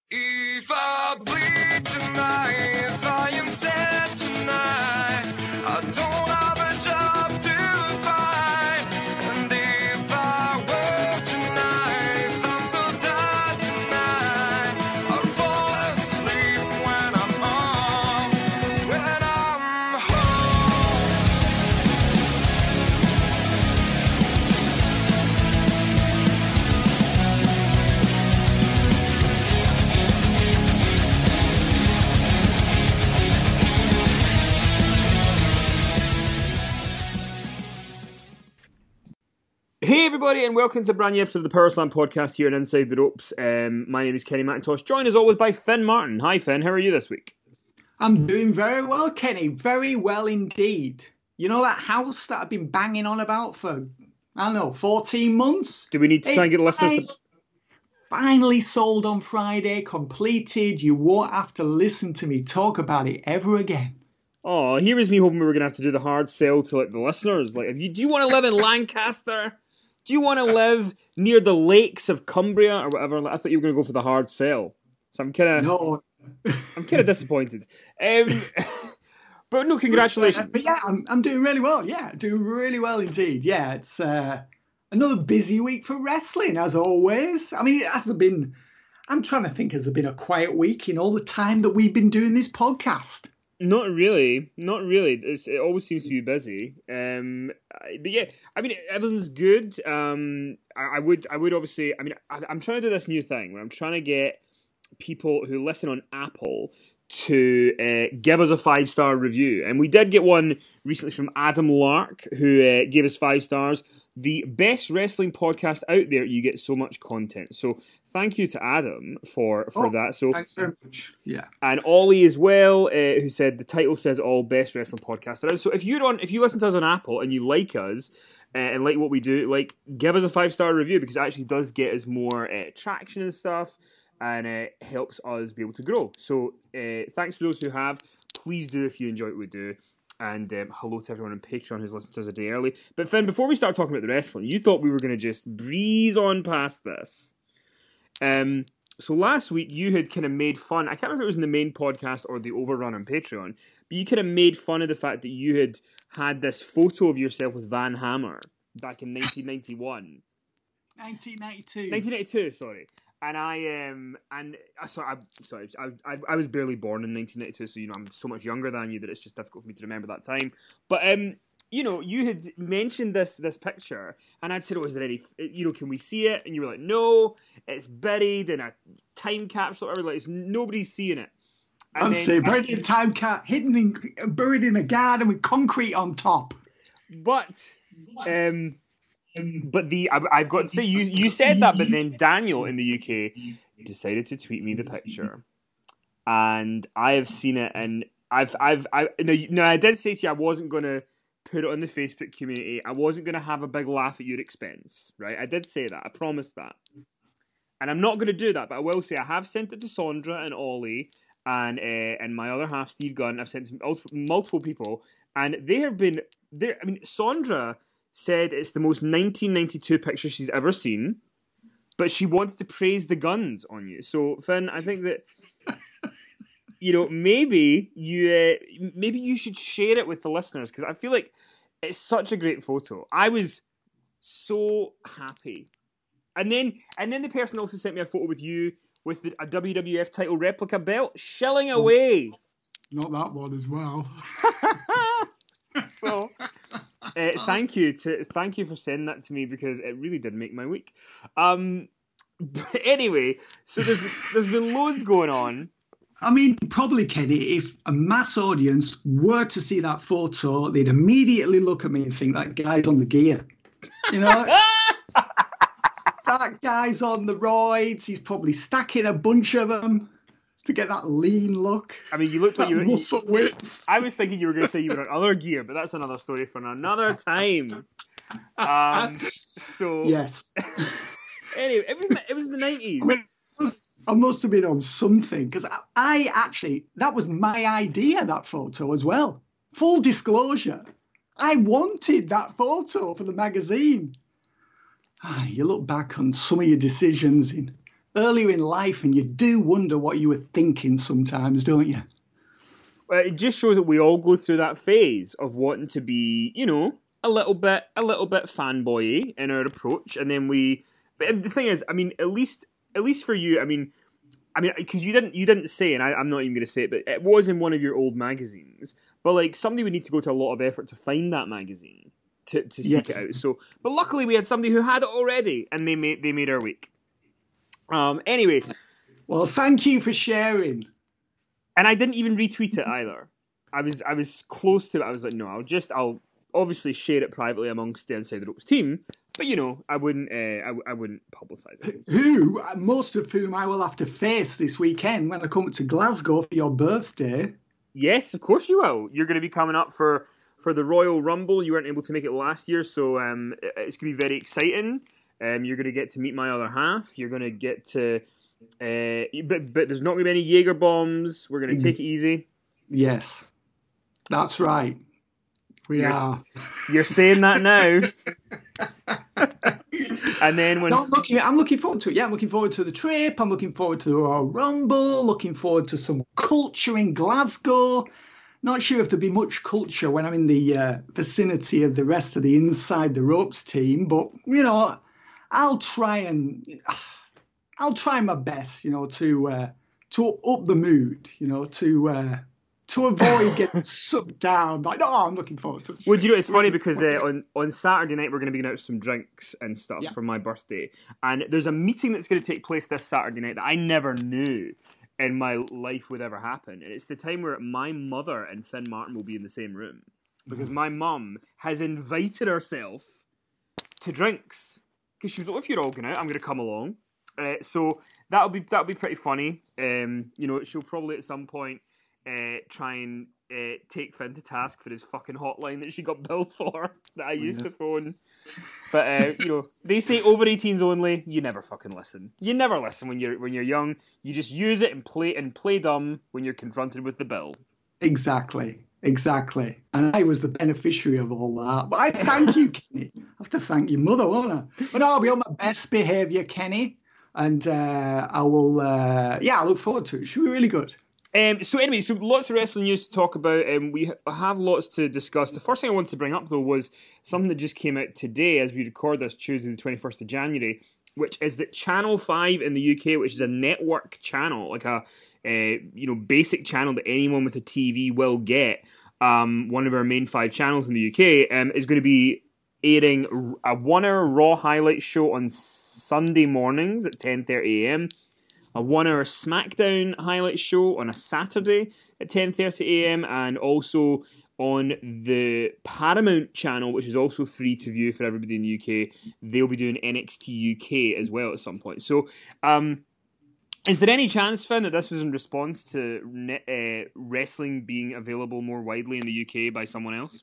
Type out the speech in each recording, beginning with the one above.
If I bleed tonight, if I am sad tonight, I don't have a job to find. And if I work tonight, if I'm so tired tonight, I'll fall asleep when I'm home, when I'm home. Hey everybody, and welcome to a brand new episode of the Power Slam podcast here on Inside the Ropes. My name is Kenny McIntosh, joined as always by Finn Martin. Hi Finn, how are you this week? I'm doing very well, Kenny. Very well indeed. You know that house that I've been banging on about for, 14 months? Do we need to try and get the listeners to... Finally sold on Friday, completed. You won't have to listen to me talk about it ever again. Oh, here was me hoping we were going to have to do the hard sell to the listeners. Do you want to live in Lancaster? Do you want to live near the lakes of Cumbria or whatever? I thought you were going to go for the hard sell. So I'm kind of... No. I'm kind of disappointed. But no, congratulations. But yeah, I'm doing really well. Yeah, doing really well indeed. Yeah, it's another busy week for wrestling, as always. I mean, it hasn't been... I'm trying to think, has there been a quiet week in all the time that we've been doing this podcast? Not really. It always seems to be busy. But yeah, I mean, everything's good. I would obviously. I mean, I'm trying to do this new thing where I'm trying to get people who listen on Apple to give us a 5-star review, and we did get one recently from Adam Lark, who gave us 5 stars. The best wrestling podcast out there. You get so much content. So thank you to Adam for that. So thanks very much. Yeah, and Ollie as well, who said the title says all best wrestling podcast around. So if you listen to us on Apple and you like us and like what we do, give us a 5-star review, because it actually does get us more traction and stuff, and it helps us be able to grow. So thanks to those who have. Please do if you enjoy what we do. And hello to everyone on Patreon who's listened to us a day early. But Finn, before we start talking about the wrestling, you thought we were going to just breeze on past this. So last week you had kind of made fun. I can't remember if it was in the main podcast or the Overrun on Patreon, but you kind of made fun of the fact that you had this photo of yourself with Van Hammer back in 1991. 1992. 1992, sorry. And I was barely born in 1992, so I'm so much younger than you that it's just difficult for me to remember that time. But you had mentioned this picture, and I'd said, "Oh, is there any? Can we see it?" And you were like, "No, it's buried in a time capsule." Or nobody's seeing it. I'd say buried in a time capsule, buried in a garden with concrete on top. But I've got to say, you said that, but then Daniel in the UK decided to tweet me the picture, and I have seen it, and I did say to you I wasn't going to put it on the Facebook community. I wasn't going to have a big laugh at your expense, right? I did say that. I promised that, and I'm not going to do that. But I will say I have sent it to Sondra and Ollie and my other half, Steve Gunn. I've sent it to multiple people, and they have been there. I mean, Sondra said it's the most 1992 picture she's ever seen, but she wanted to praise the guns on you. So, Finn, I think that maybe you should share it with the listeners, because I feel like it's such a great photo. I was so happy, and then the person also sent me a photo with you with a WWF title replica belt shilling away. Not that one as well. So, thank you for sending that to me, because it really did make my week. But anyway, so there's been loads going on. I mean, probably, Kenny, if a mass audience were to see that photo, they'd immediately look at me and think that guy's on the gear. You know, that guy's on the roids. He's probably stacking a bunch of them to get that lean look. I mean, you looked like you were muscle width. I was thinking you were going to say you were on other gear, but that's another story for another time. So yes. Anyway, it was the 90s. I mean, I must have been on something, because I actually, that was my idea, that photo as well. Full disclosure, I wanted that photo for the magazine. You look back on some of your decisions in earlier in life, and you do wonder what you were thinking sometimes, don't you? It just shows that we all go through that phase of wanting to be, a little bit fanboy-y in our approach, and then we. But the thing is, I mean, at least for you, because you didn't say, and I'm not even going to say it, but it was in one of your old magazines. But like somebody would need to go to a lot of effort to find that magazine to seek it out. So, but luckily we had somebody who had it already, and they made our week. Anyway, well, thank you for sharing. And I didn't even retweet it either. I was close to it. I was like, no, I'll obviously share it privately amongst the Inside the Ropes team, but I wouldn't publicise it. Who, most of whom I will have to face this weekend when I come to Glasgow for your birthday. Yes, of course you will. You're going to be coming up for the Royal Rumble. You weren't able to make it last year, so it's going to be very exciting. You're going to get to meet my other half. You're going to get to... but there's not going to be any Jaeger bombs. We're going to take it easy. Yes, that's right. We are. You're saying that now. And then when... I'm looking forward to it. Yeah, I'm looking forward to the trip. I'm looking forward to the Royal Rumble. Looking forward to some culture in Glasgow. Not sure if there'll be much culture when I'm in the vicinity of the rest of the Inside the Ropes team, but I'll try my best, to up the mood, to avoid getting sucked down. Like, I'm looking forward to it. Well, it's funny because on Saturday night we're going to be going out with some drinks and stuff for my birthday, and there's a meeting that's going to take place this Saturday night that I never knew in my life would ever happen, and it's the time where my mother and Finn Martin will be in the same room because my mum has invited herself to drinks because she was like, if you're all going out, I'm going to come along. So that'll be pretty funny. She'll probably at some point try and take Finn to task for his fucking hotline that she got billed for that I used to phone. But they say over 18s only. You never fucking listen. You never listen when you're young. You just use it and play dumb when you're confronted with the bill. Exactly. And I was the beneficiary of all that. But I thank you, Kenny. I have to thank your mother, won't I? But I'll be on my best behaviour, Kenny. And I will, I look forward to it. It should be really good. So lots of wrestling news to talk about, and we have lots to discuss. The first thing I wanted to bring up, though, was something that just came out today as we record this, Tuesday the 21st of January, which is that Channel 5 in the UK, which is a network channel, like a basic channel that anyone with a TV will get, one of our main 5 channels in the UK, is going to be airing a 1-hour Raw highlight show on Sunday mornings at 10:30am, a 1-hour SmackDown highlight show on a Saturday at 10:30am, and also on the Paramount channel, which is also free to view for everybody in the UK, they'll be doing NXT UK as well at some point. So, is there any chance, Finn, that this was in response to wrestling being available more widely in the UK by someone else?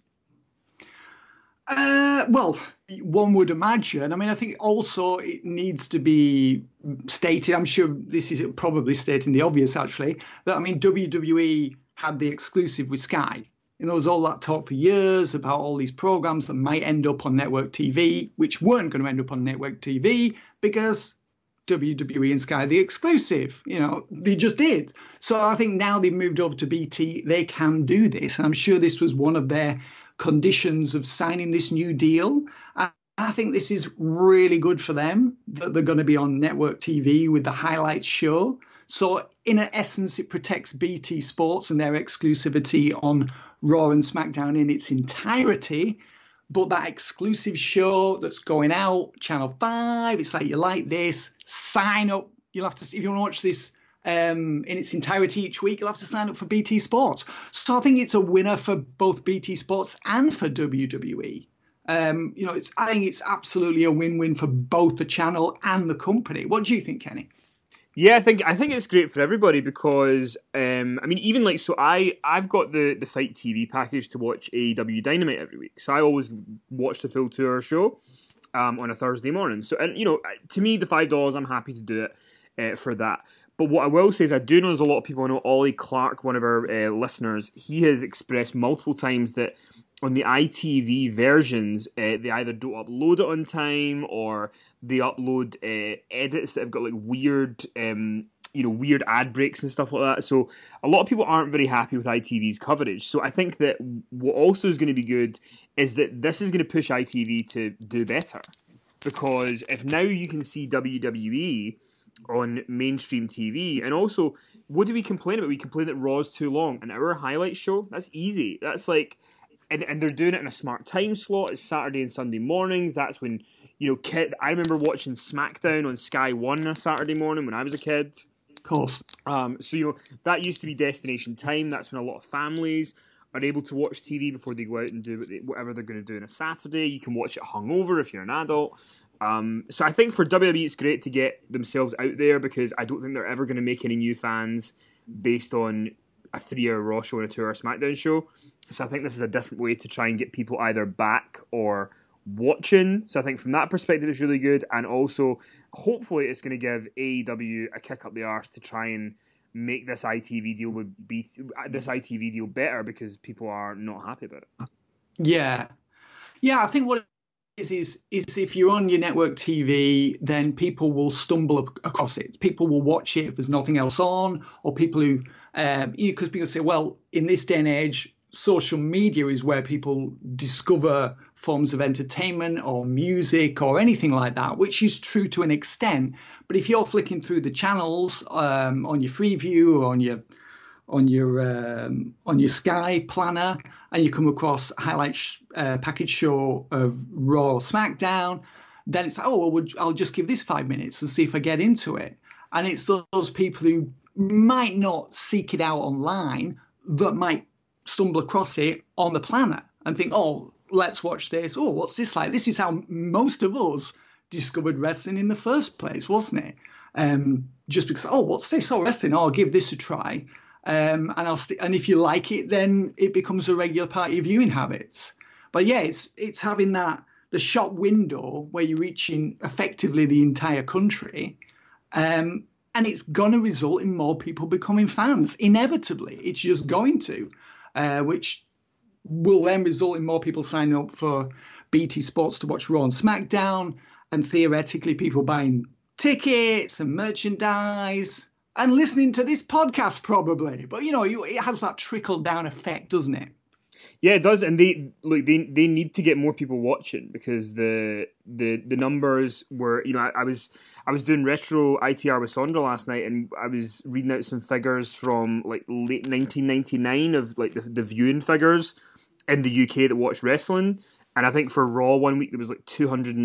Well, one would imagine. I mean, I think also it needs to be stated, I'm sure this is probably stating the obvious, actually, that, WWE had the exclusive with Sky. There was all that talk for years about all these programs that might end up on network TV, which weren't going to end up on network TV because WWE and Sky are the exclusive. They just did. So I think now they've moved over to BT, they can do this. And I'm sure this was one of their conditions of signing this new deal. I think this is really good for them that they're going to be on network TV with the highlights show. So in essence, it protects BT Sports and their exclusivity on Raw and SmackDown in its entirety. But that exclusive show that's going out, Channel 5, it's like, you like this, sign up. You'll have to, if you want to watch this in its entirety each week, you'll have to sign up for BT Sports. So I think it's a winner for both BT Sports and for WWE. I think it's absolutely a win-win for both the channel and the company. What do you think, Kenny? Yeah, I think it's great for everybody because I've got the Fight TV package to watch AEW Dynamite every week, so I always watch the full 2-hour show on a Thursday morning. So, and to me, the $5, I'm happy to do it for that. But what I will say is I do know there's a lot of people. I know Ollie Clark, one of our listeners, he has expressed multiple times that on the ITV versions, they either don't upload it on time or they upload edits that have got like weird, weird ad breaks and stuff like that. So a lot of people aren't very happy with ITV's coverage. So I think that what also is going to be good is that this is going to push ITV to do better. Because if now you can see WWE on mainstream TV, and also, what do we complain about? We complain that Raw's too long. An hour highlight show? That's easy. That's like... And they're doing it in a smart time slot. It's Saturday and Sunday mornings. That's when, I remember watching SmackDown on Sky One on a Saturday morning when I was a kid. Of course. So, that used to be destination time. That's when a lot of families are able to watch TV before they go out and do whatever they're going to do on a Saturday. You can watch it hungover if you're an adult. So I think for WWE, it's great to get themselves out there because I don't think they're ever going to make any new fans based on a 3-hour Raw show and a 2-hour SmackDown show. So I think this is a different way to try and get people either back or watching. So I think from that perspective, it's really good. And also, hopefully, it's going to give AEW a kick up the arse to try and make this ITV deal better because people are not happy about it. Yeah. I think what it is if you're on your network TV, then people will stumble across it. People will watch it if there's nothing else on, or people who, because people say, well, in this day and age, social media is where people discover forms of entertainment or music or anything like that, which is true to an extent. But if you're flicking through the channels on your Freeview or on your Sky planner, and you come across a highlights package show of Raw or SmackDown, then it's I'll just give this 5 minutes and see if I get into it. And it's those people who might not seek it out online that might stumble across it on the planner and think, let's watch this. What's this like? This is how most of us discovered wrestling in the first place, wasn't it? Just because, what's this? Wrestling. I'll give this a try. And if you like it, then it becomes a regular part of your viewing habits. But yeah, it's having the shop window where you're reaching effectively the entire country. And it's going to result in more people becoming fans. Inevitably, it's just going to. Which will then result in more people signing up for BT Sports to watch Raw and SmackDown, and theoretically people buying tickets and merchandise and listening to this podcast probably. But, it has that trickle-down effect, doesn't it? Yeah, it does, and they need to get more people watching because the numbers were, I was doing retro ITR with Sondra last night, and I was reading out some figures from like late 1999 of like the viewing figures in the UK that watched wrestling, and I think for Raw one week there was like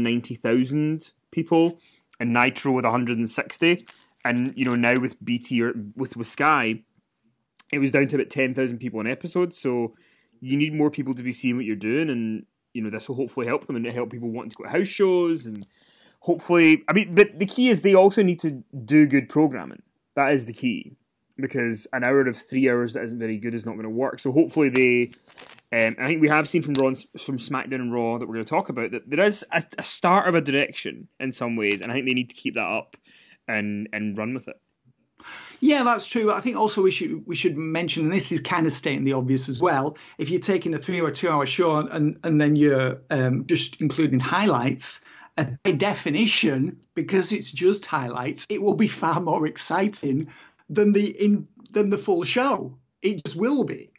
290,000 people, and Nitro with 160, and now with BT or with Sky, it was down to about 10,000 people an episode, so. You need more people to be seeing what you're doing, and this will hopefully help them and help people wanting to go to house shows, and hopefully, but the key is they also need to do good programming. That is the key, because an hour of 3 hours that isn't very good is not going to work. So hopefully they, I think we have seen from SmackDown and Raw that we're going to talk about that there is a start of a direction in some ways, and I think they need to keep that up and run with it. Yeah, that's true. I think also we should mention, and this is kind of stating the obvious as well, if you're taking a 3 or 2 hour show and then you're just including highlights, by definition, because it's just highlights, it will be far more exciting than the full show. It just will be.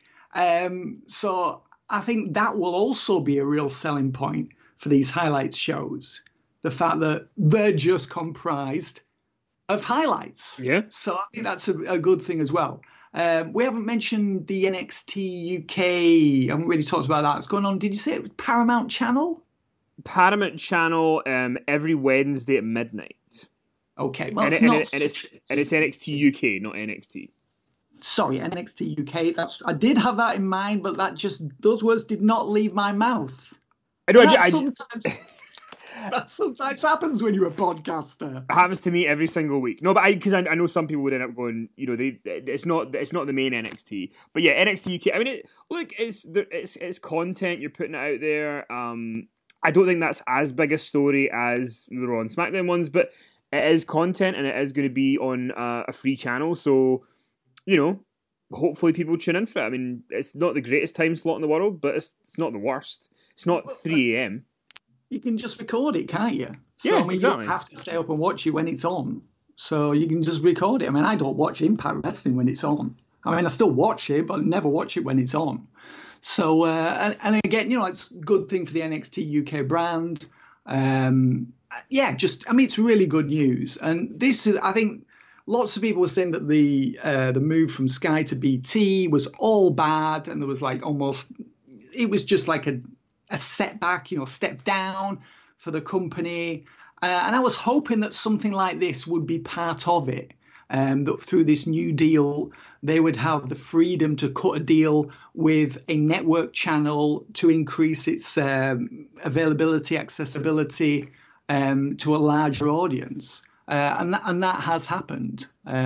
So I think that will also be a real selling point for these highlights shows. The fact that they're just comprised of highlights. Yeah. So I think that's a good thing as well. We haven't mentioned the NXT UK. I haven't really talked about that. It's going on. Did you say it was Paramount Channel? Paramount Channel every Wednesday at midnight. Okay. Well, and it's NXT UK, not NXT. Sorry, NXT UK. I did have that in mind, but those words did not leave my mouth. I know. That sometimes happens when you're a podcaster. It happens to me every single week. No, but because I know some people would end up going, it's not the main NXT, but yeah, NXT UK. It's content, you're putting it out there. I don't think that's as big a story as the Raw and SmackDown ones, but it is content and it is going to be on a free channel. So, hopefully people tune in for it. I mean, it's not the greatest time slot in the world, but it's not the worst. It's not 3 a.m. You can just record it, can't you? So, Yeah, I mean, exactly. you don't have to stay up and watch it when it's on. So you can just record it. I mean, I don't watch Impact Wrestling when it's on. I mean, I still watch it, but I never watch it when it's on. So, and again, it's a good thing for the NXT UK brand. It's really good news. And this is, I think, lots of people were saying that the move from Sky to BT was all bad, and there was it was just like a setback, step down for the company. And I was hoping that something like this would be part of it. That through this new deal, they would have the freedom to cut a deal with a network channel to increase its availability, accessibility to a larger audience. And that has happened.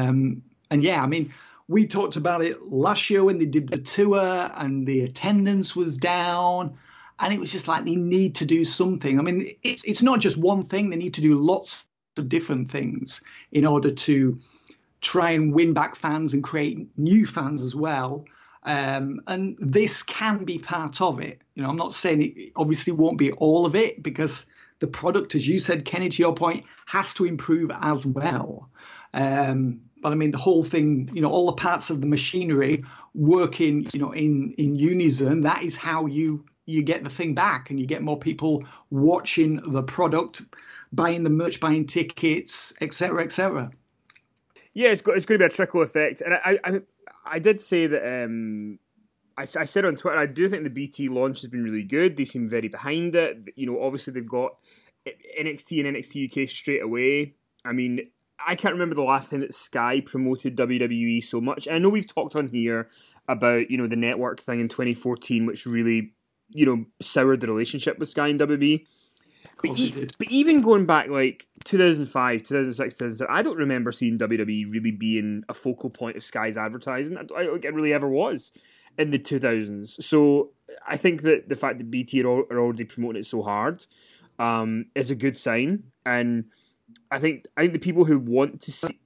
We talked about it last year when they did the tour and the attendance was down. And it was just like they need to do something. I mean, it's not just one thing. They need to do lots of different things in order to try and win back fans and create new fans as well. And this can be part of it. I'm not saying it obviously won't be all of it, because the product, as you said, Kenny, to your point, has to improve as well. But I mean, the whole thing, all the parts of the machinery working, in unison, that is how you get the thing back, and you get more people watching the product, buying the merch, buying tickets, etc., etc. Yeah, it's going to be a trickle effect, and I did say that I said on Twitter, I do think the BT launch has been really good. They seem very behind it. Obviously they've got NXT and NXT UK straight away. I mean, I can't remember the last time that Sky promoted WWE so much. And I know we've talked on here about the network thing in 2014, which really soured the relationship with Sky and WWE. But even going back like 2005, 2006, 2007, I don't remember seeing WWE really being a focal point of Sky's advertising. I don't think it really ever was in the 2000s. So I think that the fact that BT are already promoting it so hard is a good sign. And I think the people who want to see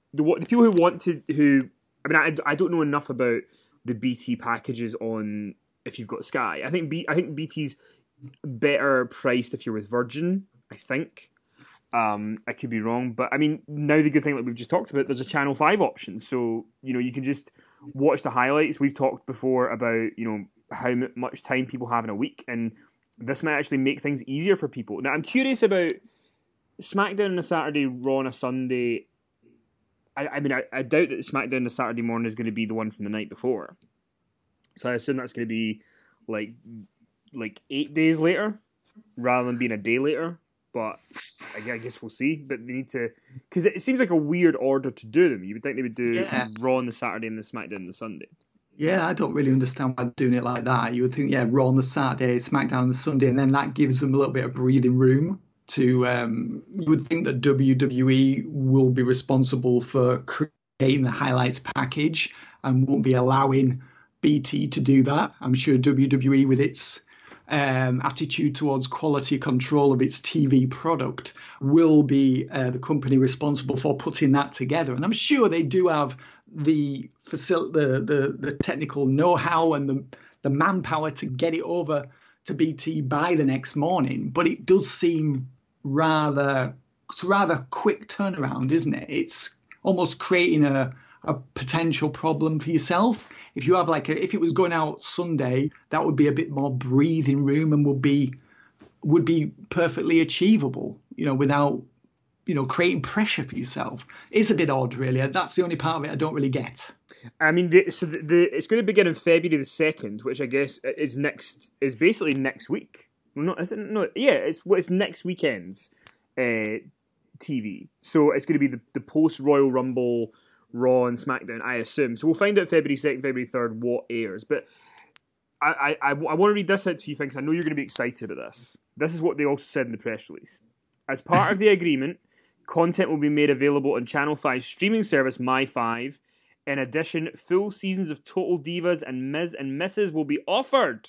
I don't know enough about the BT packages on if you've got Sky. I think BT's better priced if you're with Virgin, I think. I could be wrong, but I mean, now the good thing that we've just talked about, there's a Channel 5 option, so you can just watch the highlights. We've talked before about how much time people have in a week, and this might actually make things easier for people. Now, I'm curious about SmackDown on a Saturday, Raw on a Sunday. I doubt that SmackDown on a Saturday morning is going to be the one from the night before, so I assume that's going to be like 8 days later rather than being a day later. But I guess we'll see. But they need to, because it seems like a weird order to do them. You would think they would do Raw on the Saturday and the SmackDown on the Sunday. Yeah, I don't really understand why they're doing it like that. You would think, Raw on the Saturday, SmackDown on the Sunday, and then that gives them a little bit of breathing room to. You would think that WWE will be responsible for creating the highlights package and won't be allowing BT to do that. I'm sure WWE, with its attitude towards quality control of its TV product, will be the company responsible for putting that together. And I'm sure they do have the technical know-how and the manpower to get it over to BT by the next morning. But it does seem rather quick turnaround, isn't it? It's almost creating a potential problem for yourself. If you have if it was going out Sunday, that would be a bit more breathing room and would be perfectly achievable, without, creating pressure for yourself. It's a bit odd, really. That's the only part of it I don't really get. I mean, it's going to begin on February the 2nd, which I guess is basically next week. No, is it? No, yeah, it's next weekend's TV. So it's going to be the post Royal Rumble Raw and SmackDown, I assume. So we'll find out February 2nd, February 3rd what airs. But I want to read this out to you, because I know you're going to be excited about this. This is what they also said in the press release. As part of the agreement, content will be made available on Channel 5 streaming service My5. In addition, full seasons of Total Divas and Ms. and Mrs. will be offered.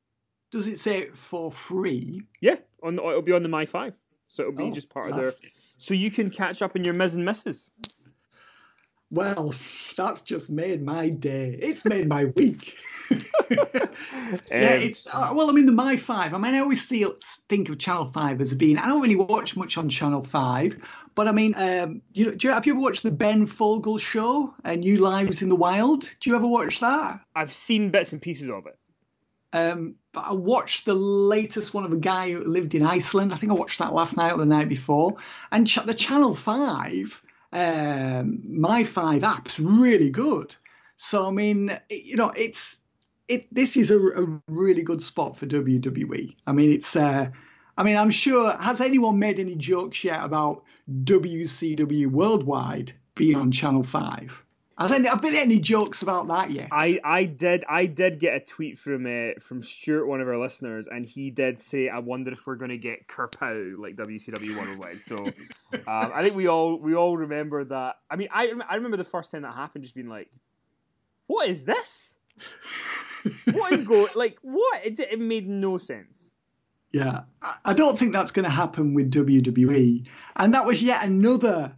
Does it say for free? Yeah, it'll be on the My5. So it'll be just part of their So you can catch up on your Ms. and Mrs. Well, that's just made my day. It's made my week. Yeah, it's well. I mean, the My Five. I mean, I always think of Channel Five as being. I don't really watch much on Channel Five, but I mean, have you ever watched the Ben Fogle show, New Lives in the Wild? Do you ever watch that? I've seen bits and pieces of it. But I watched the latest one of a guy who lived in Iceland. I think I watched that last night or the night before. And the Channel 5, My 5 app's really good. So, I mean, this is a really good spot for WWE. I mean, I'm sure, has anyone made any jokes yet about WCW Worldwide being on Channel 5? Have there been any jokes about that yet? I did get a tweet from Stuart, one of our listeners, and he did say, "I wonder if we're going to get Kerpow like WCW Worldwide." So I think we all remember that. I mean, I remember the first time that happened, just being like, "What is this? What is going like what?" It made no sense. Yeah, I don't think that's going to happen with WWE, and that was yet another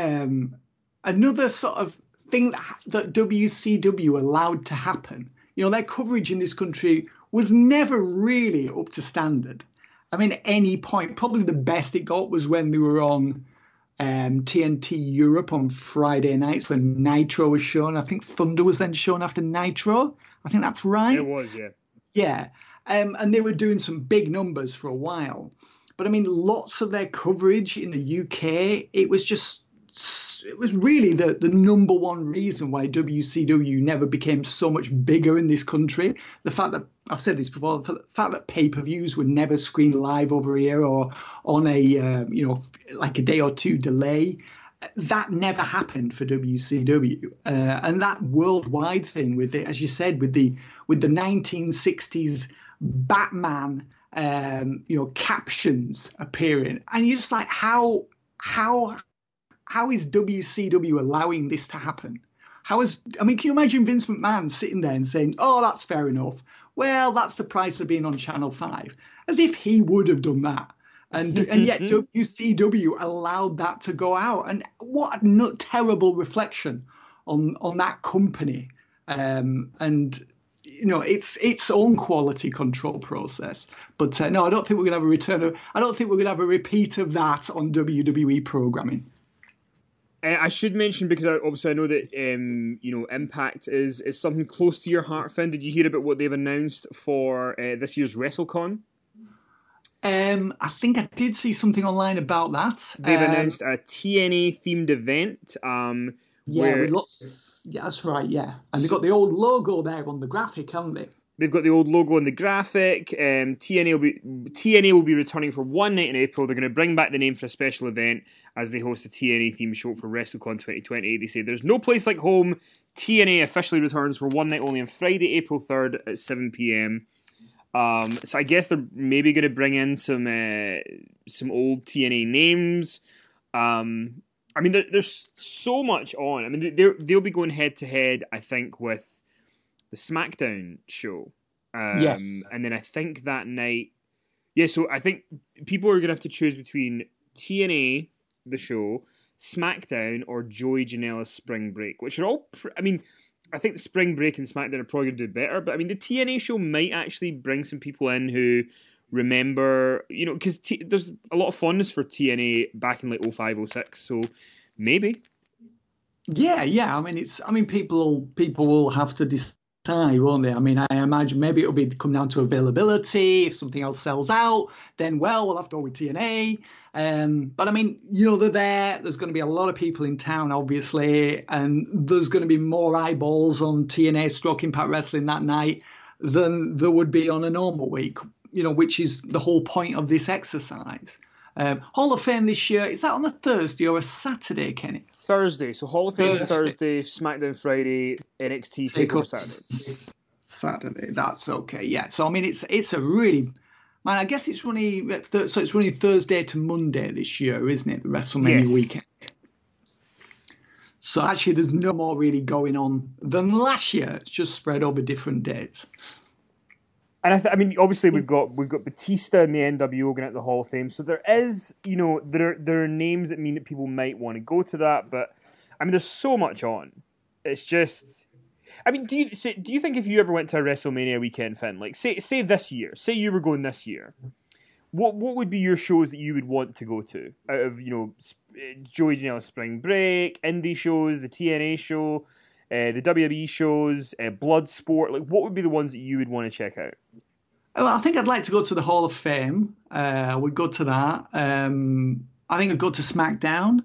sort of thing that WCW allowed to happen. Their coverage in this country was never really up to standard. I mean, at any point, probably the best it got was when they were on TNT Europe on Friday nights when Nitro was shown. I think Thunder was then shown after Nitro. I think that's right. It was, yeah. Yeah. And they were doing some big numbers for a while. But I mean, lots of their coverage in the UK, it was really the number one reason why WCW never became so much bigger in this country. The fact that, I've said this before, the fact that pay-per-views were never screened live over here or on a, like a day or two delay, that never happened for WCW. And that worldwide thing with it, as you said, with the 1960s Batman, captions appearing. And you're just like, how is WCW allowing this to happen? Can you imagine Vince McMahon sitting there and saying, "Oh, that's fair enough. Well, that's the price of being on Channel 5. As if he would have done that. And yet WCW allowed that to go out. And what a terrible reflection on that company. Its own quality control process. But no, I don't think we're going to have a return I don't think we're going to have a repeat of that on WWE programming. I should mention, because obviously I know that Impact is something close to your heart, Finn. Did you hear about what they've announced for this year's WrestleCon? I think I did see something online about that. They've announced a TNA themed event. With lots. Yeah, that's right. Yeah, and they've got the old logo there on the graphic, haven't they? They've got the old logo on the graphic. TNA will be returning for one night in April. They're going to bring back the name for a special event as they host a TNA themed show for WrestleCon 2020. They say there's no place like home. TNA officially returns for one night only on Friday, April 3rd at 7 p.m. So I guess they're maybe going to bring in some old TNA names. I mean, there's so much on. I mean, they'll be going head to head, I think, with the SmackDown show. Yes. And then I think that night... Yeah, so I think people are going to have to choose between TNA, the show, SmackDown, or Joey Janela's Spring Break, which are all... I think the Spring Break and SmackDown are probably going to do better, but I mean, the TNA show might actually bring some people in who remember, because there's a lot of fondness for TNA back in like 05, 06, so maybe. Yeah. I mean, people will have to decide, won't they? I mean, I imagine maybe it'll come down to availability. If something else sells out, then we'll have to go with TNA. But I mean, they're there. There's going to be a lot of people in town, obviously, and there's going to be more eyeballs on TNA Stroke Impact Wrestling that night than there would be on a normal week, which is the whole point of this exercise. Hall of Fame this year, is that on a Thursday or a Saturday, Kenny? Thursday. So Hall of Fame Thursday, SmackDown Friday, NXT TakeOver Saturday. Saturday, that's okay. Yeah. So I mean, it's a really, man. I guess it's running. So it's running Thursday to Monday this year, isn't it? The WrestleMania weekend. So actually, there's no more really going on than last year. It's just spread over different dates. And I mean, obviously we've got Batista and the NWO going at the Hall of Fame, so there is, there are names that mean that people might want to go to that, but I mean, there's so much on. It's just, I mean, do you think if you ever went to a WrestleMania weekend, Finn, like say this year, say you were going this year, what would be your shows that you would want to go to out of Joey Janela Spring Break, indie shows, the TNA show, the WWE shows, Bloodsport? Like, what would be the ones that you would want to check out? Well, I think I'd like to go to the Hall of Fame. I would go to that. I think I'd go to SmackDown.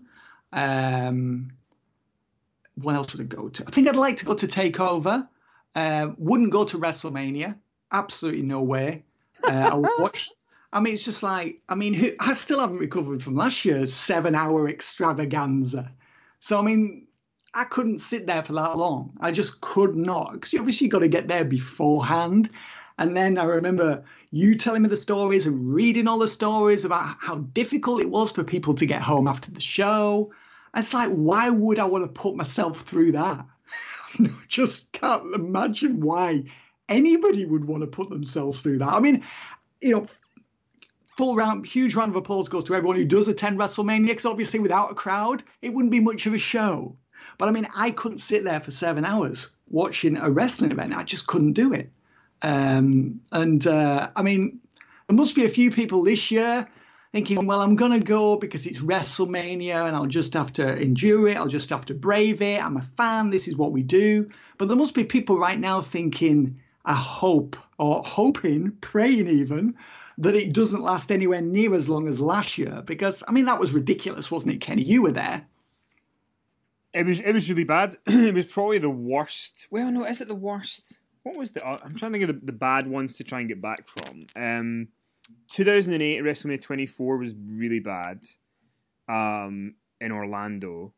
What else would I go to? I think I'd like to go to TakeOver. Wouldn't go to WrestleMania. Absolutely no way. I would watch. I mean, it's just like, I mean, I still haven't recovered from last year's 7-hour extravaganza. So, I mean, I couldn't sit there for that long. I just could not. Because you obviously got to get there beforehand. And then I remember you telling me the stories and reading all the stories about how difficult it was for people to get home after the show. It's like, why would I want to put myself through that? I just can't imagine why anybody would want to put themselves through that. I mean, huge round of applause goes to everyone who does attend WrestleMania, because obviously without a crowd, it wouldn't be much of a show. But I mean, I couldn't sit there for 7 hours watching a wrestling event. I just couldn't do it. I mean, there must be a few people this year thinking, well, I'm going to go because it's WrestleMania and I'll just have to endure it. I'll just have to brave it. I'm a fan. This is what we do. But there must be people right now thinking, I hope, or hoping, praying even, that it doesn't last anywhere near as long as last year. Because, I mean, that was ridiculous, wasn't it, Kenny? You were there. It was really bad. It was probably the worst. Well, no, is it the worst? What was I'm trying to think of the bad ones to try and get back from. 2008 WrestleMania 24 was really bad in Orlando.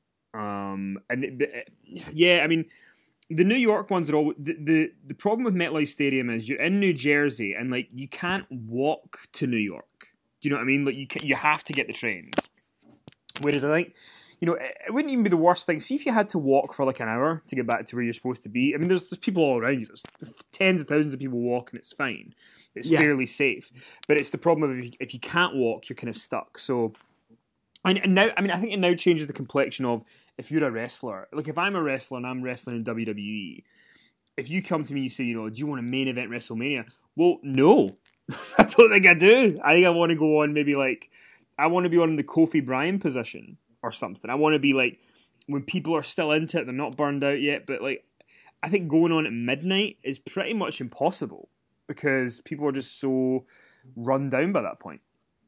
Yeah, I mean, the New York ones are all the problem with MetLife Stadium is you're in New Jersey and like you can't walk to New York. Do you know what I mean? Like you have to get the trains. Whereas I think, it wouldn't even be the worst thing. See if you had to walk for like an hour to get back to where you're supposed to be. I mean, there's people all around you. There's tens of thousands of people walking. It's fine. It's fairly safe. But it's the problem of if you can't walk, you're kind of stuck. So, and now, I mean, I think it now changes the complexion of if you're a wrestler. Like if I'm a wrestler and I'm wrestling in WWE, if you come to me and you say, do you want a main event WrestleMania? Well, no. I don't think I do. I think I want to go on maybe like, I want to be on the Kofi Bryan position or something. I want to be like, when people are still into it, they're not burned out yet, but like, I think going on at midnight is pretty much impossible because people are just so run down by that point.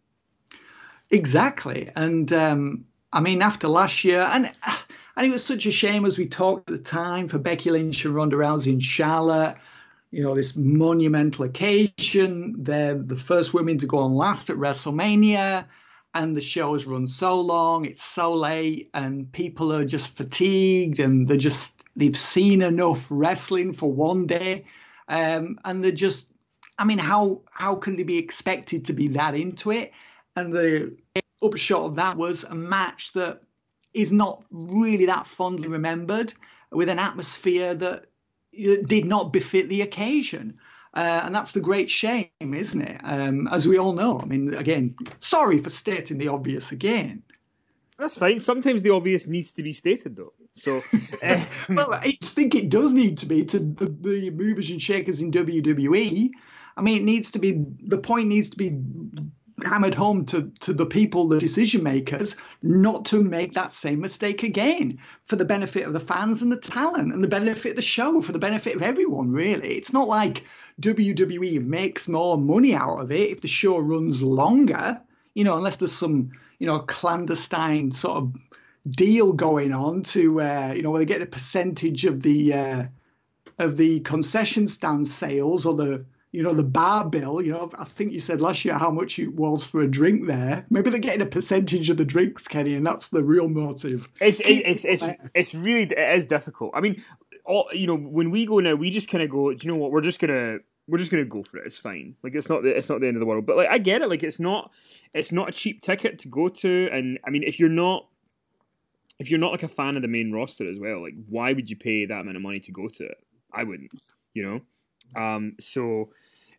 Exactly. And I mean, after last year, and it was such a shame as we talked at the time for Becky Lynch and Ronda Rousey and Charlotte, this monumental occasion. They're the first women to go on last at WrestleMania. And the show has run so long, it's so late, and people are just fatigued, and they've seen enough wrestling for one day, and they're just, I mean, how can they be expected to be that into it? And the upshot of that was a match that is not really that fondly remembered, with an atmosphere that did not befit the occasion. And that's the great shame, isn't it? As we all know. I mean, again, sorry for stating the obvious again. That's fine. Sometimes the obvious needs to be stated, though. So, well, I just think it does need to be to the movers and shakers in WWE. I mean, the point needs to be hammered home to the people, the decision makers, not to make that same mistake again, for the benefit of the fans and the talent and the benefit of the show, for the benefit of everyone, really. It's not like WWE makes more money out of it if the show runs longer, unless there's some, clandestine sort of deal going on to, where they get a percentage of the concession stand sales or the bar bill. I think you said last year how much it was for a drink there. Maybe they're getting a percentage of the drinks, Kenny, and that's the real motive. It's really, it is difficult. I mean, when we go now, we just kind of go, do you know what? We're just gonna go for it. It's fine. Like it's not the end of the world. But like I get it. Like it's not a cheap ticket to go to. And I mean, if you're not like a fan of the main roster as well, like why would you pay that amount of money to go to it? I wouldn't. So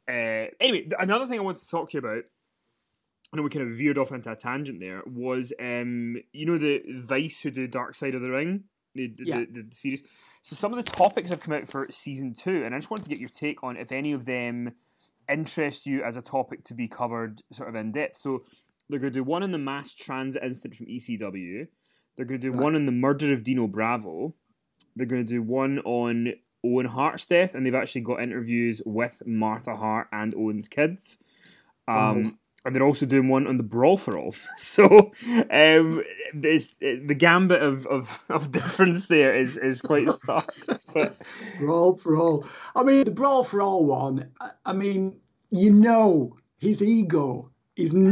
Anyway, another thing I wanted to talk to you about, I know we kind of veered off into a tangent there, was the Vice who do Dark Side of the Ring, the series. So some of the topics have come out for season 2, and I just wanted to get your take on if any of them interest you as a topic to be covered sort of in depth. So they're going to do one on the mass transit incident from ECW. They're going to do one on the murder of Dino Bravo. They're going to do one on Owen Hart's death, and they've actually got interviews with Martha Hart and Owen's kids. And they're also doing one on the Brawl for All. So the gambit of difference there is quite stark. But... Brawl for All. I mean, the Brawl for All one, I mean, his ego. He's he's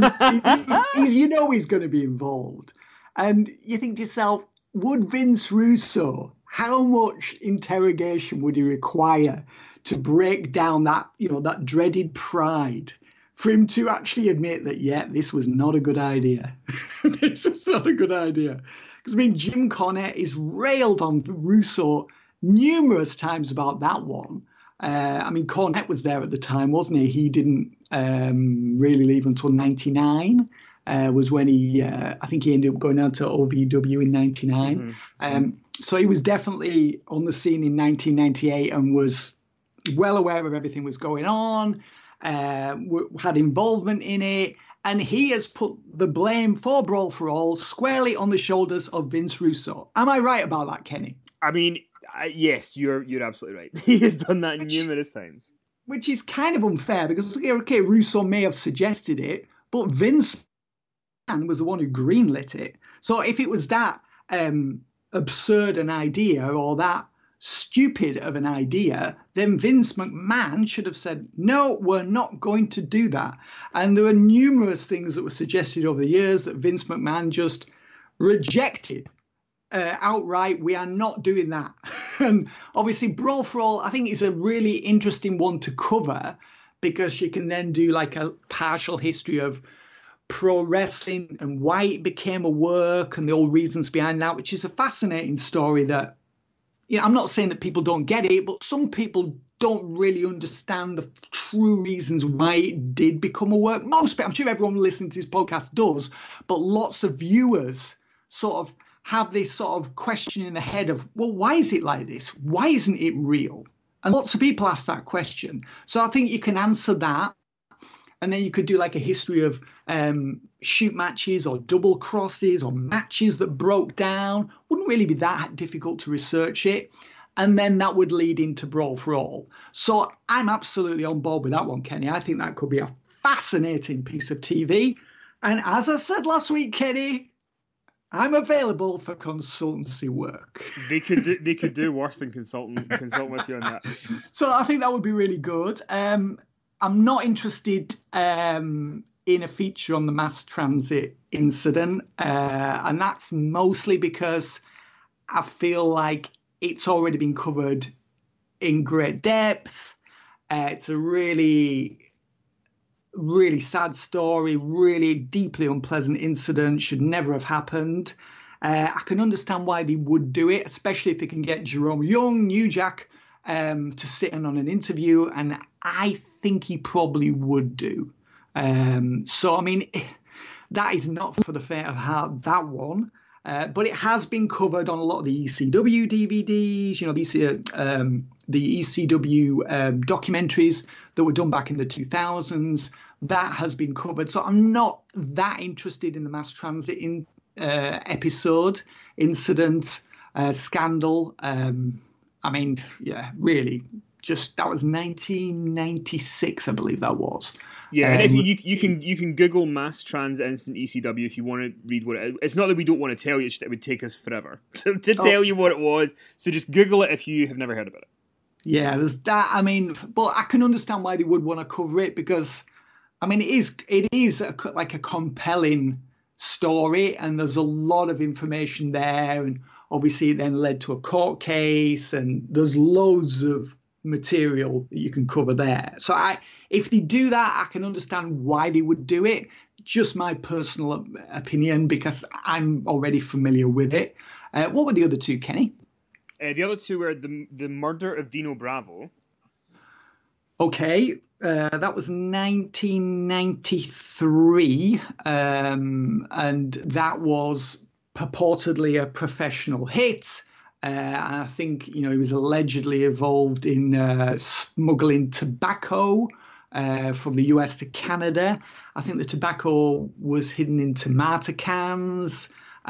going to be involved. And you think to yourself, would Vince Russo, how much interrogation would he require to break down that, that dreaded pride? For him to actually admit that, this was not a good idea. This was not a good idea. Because, I mean, Jim Cornette is railed on Russo numerous times about that one. I mean, Cornette was there at the time, wasn't he? He didn't really leave until 99, was when I think he ended up going out to OVW in 99. Mm-hmm. So he was definitely on the scene in 1998 and was well aware of everything was going on. Had involvement in it, and he has put the blame for Brawl for All squarely on the shoulders of Vince Russo. Am I right about that, Kenny? I mean, yes, you're absolutely right. He has done that numerous times. Which is kind of unfair because, okay, Russo may have suggested it, but Vince was the one who greenlit it. So if it was that absurd an idea or that stupid of an idea, then Vince McMahon should have said, no, we're not going to do that. And there were numerous things that were suggested over the years that Vince McMahon just rejected outright. We are not doing that. And obviously Brawl for All, I think, is a really interesting one to cover because you can then do like a partial history of pro wrestling and why it became a work and the old reasons behind that, which is a fascinating story that, I'm not saying that people don't get it, but some people don't really understand the true reasons why it did become a work. I'm sure everyone listening to this podcast does, but lots of viewers sort of have this sort of question in the head of, well, why is it like this? Why isn't it real? And lots of people ask that question. So I think you can answer that. And then you could do like a history of shoot matches or double crosses or matches that broke down. Wouldn't really be that difficult to research it. And then that would lead into Brawl for All. So I'm absolutely on board with that one, Kenny. I think that could be a fascinating piece of TV. And as I said last week, Kenny, I'm available for consultancy work. They could do worse than consult with you on that. So I think that would be really good. I'm not interested in a feature on the mass transit incident, and that's mostly because I feel like it's already been covered in great depth. It's a really, really sad story, really deeply unpleasant incident, should never have happened. I can understand why they would do it, especially if they can get Jerome Young, New Jack, to sit in on an interview, and I think he probably would do. So, I mean, that is not for the faint of heart, that one. But it has been covered on a lot of the ECW DVDs, the ECW documentaries that were done back in the 2000s. That has been covered. So I'm not that interested in the mass transit episode, incident, scandal. I mean, really, just that was 1996, I believe that was. Yeah, and if you can Google mass trans incident ECW if you want to read what it is. It's not that we don't want to tell you; it's just that it would take us forever to tell you what it was. So just Google it if you have never heard about it. Yeah, there's that. I mean, but I can understand why they would want to cover it because, I mean, it is like a compelling story, and there's a lot of information there, and obviously it then led to a court case, and there's loads of material that you can cover there. So if they do that, I can understand why they would do it. Just my personal opinion, because I'm already familiar with it. What were the other two, Kenny? The other two were the murder of Dino Bravo. Okay, that was 1993, and that was purportedly a professional hit. And I think he was allegedly involved in smuggling tobacco from the US to Canada. I think the tobacco was hidden in tomato cans.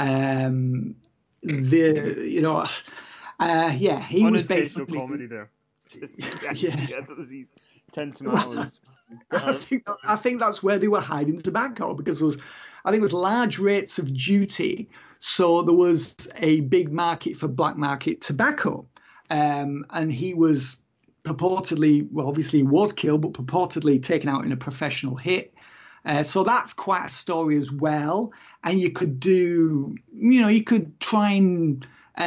He was Unintentional basically comedy there. Just yeah. these 10 tomatoes. I think that's where they were hiding the tobacco because I think it was large rates of duty, so there was a big market for black market tobacco, and he was purportedly, well, obviously he was killed, but purportedly taken out in a professional hit. So that's quite a story as well, and you could try and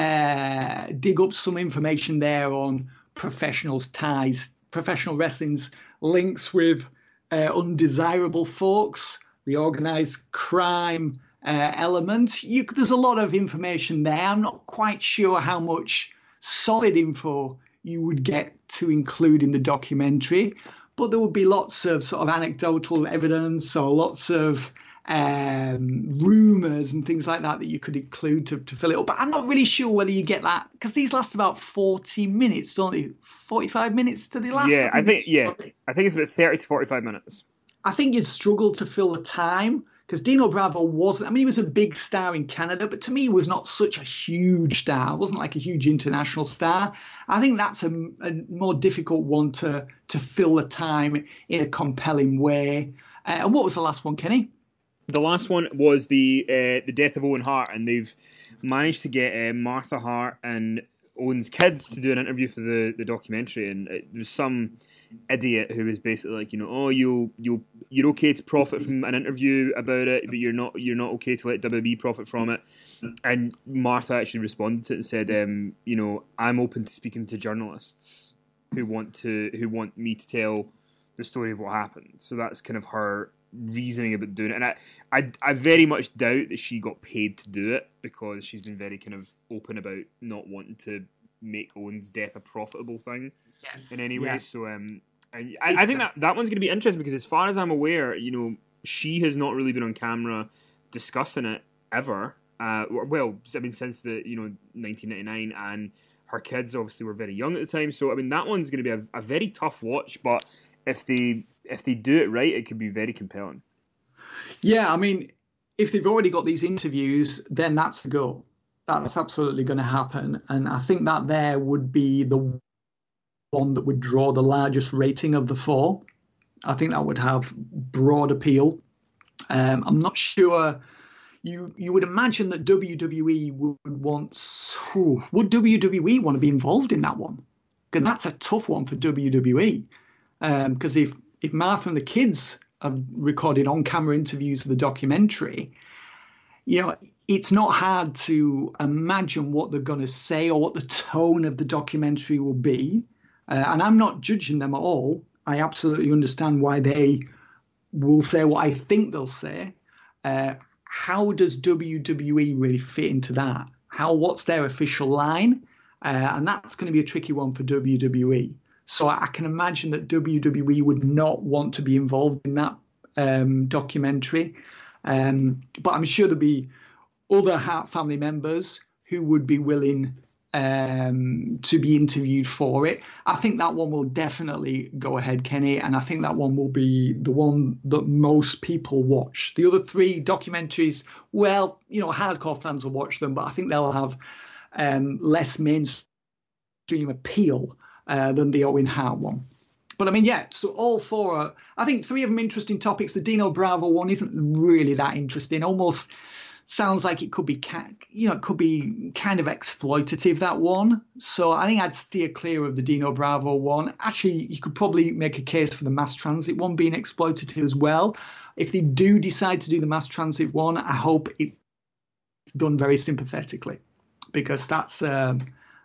dig up some information there on professional wrestling's links with undesirable folks, the organized crime element. There's a lot of information there. I'm not quite sure how much solid info you would get to include in the documentary, but there would be lots of sort of anecdotal evidence or lots of rumors and things like that you could include to fill it up. But I'm not really sure whether you get that because these last about 40 minutes, don't they? 45 minutes to the last. Yeah, I think it's about 30 to 45 minutes. I think you'd struggle to fill the time because Dino Bravo wasn't. I mean, he was a big star in Canada, but to me, he was not such a huge star. It wasn't like a huge international star. I think that's a more difficult one to fill the time in a compelling way. And what was the last one, Kenny? The last one was the death of Owen Hart, and they've managed to get Martha Hart and Owen's kids to do an interview for the documentary, and there was some idiot who was basically like, you're okay to profit from an interview about it, but you're not okay to let WWE profit from it. And Martha actually responded to it and said, I'm open to speaking to journalists who want me to tell the story of what happened. So that's kind of her reasoning about doing it, and I very much doubt that she got paid to do it because she's been very kind of open about not wanting to make Owen's death a profitable thing in any way. So I think that one's going to be interesting because as far as I'm aware, she has not really been on camera discussing it ever. Well, I mean, since the 1999, and her kids obviously were very young at the time. So I mean, that one's going to be a very tough watch, but if they do it right, it could be very compelling. Yeah, I mean, if they've already got these interviews, then that's a go. That's absolutely going to happen. And I think that there would be the one that would draw the largest rating of the four. I think that would have broad appeal. I'm not sure. You would imagine that WWE would would WWE want to be involved in that one? Because that's a tough one for WWE. Because if Martha and the kids have recorded on-camera interviews of the documentary, it's not hard to imagine what they're going to say or what the tone of the documentary will be. And I'm not judging them at all. I absolutely understand why they will say what I think they'll say. How does WWE really fit into that? What's their official line? And that's going to be a tricky one for WWE. So I can imagine that WWE would not want to be involved in that documentary. But I'm sure there'll be other Hart family members who would be willing to be interviewed for it. I think that one will definitely go ahead, Kenny, and I think that one will be the one that most people watch. The other three documentaries, well, hardcore fans will watch them, but I think they'll have less mainstream appeal than the Owen Hart one. But I mean, yeah, so all four I think three of them interesting topics. The Dino Bravo one isn't really that interesting. Almost sounds like it could be, it could be kind of exploitative, that one. So I think I'd steer clear of the Dino Bravo one. Actually, you could probably make a case for the mass transit one being exploitative as well. If they do decide to do the mass transit one, I hope it's done very sympathetically, because that's a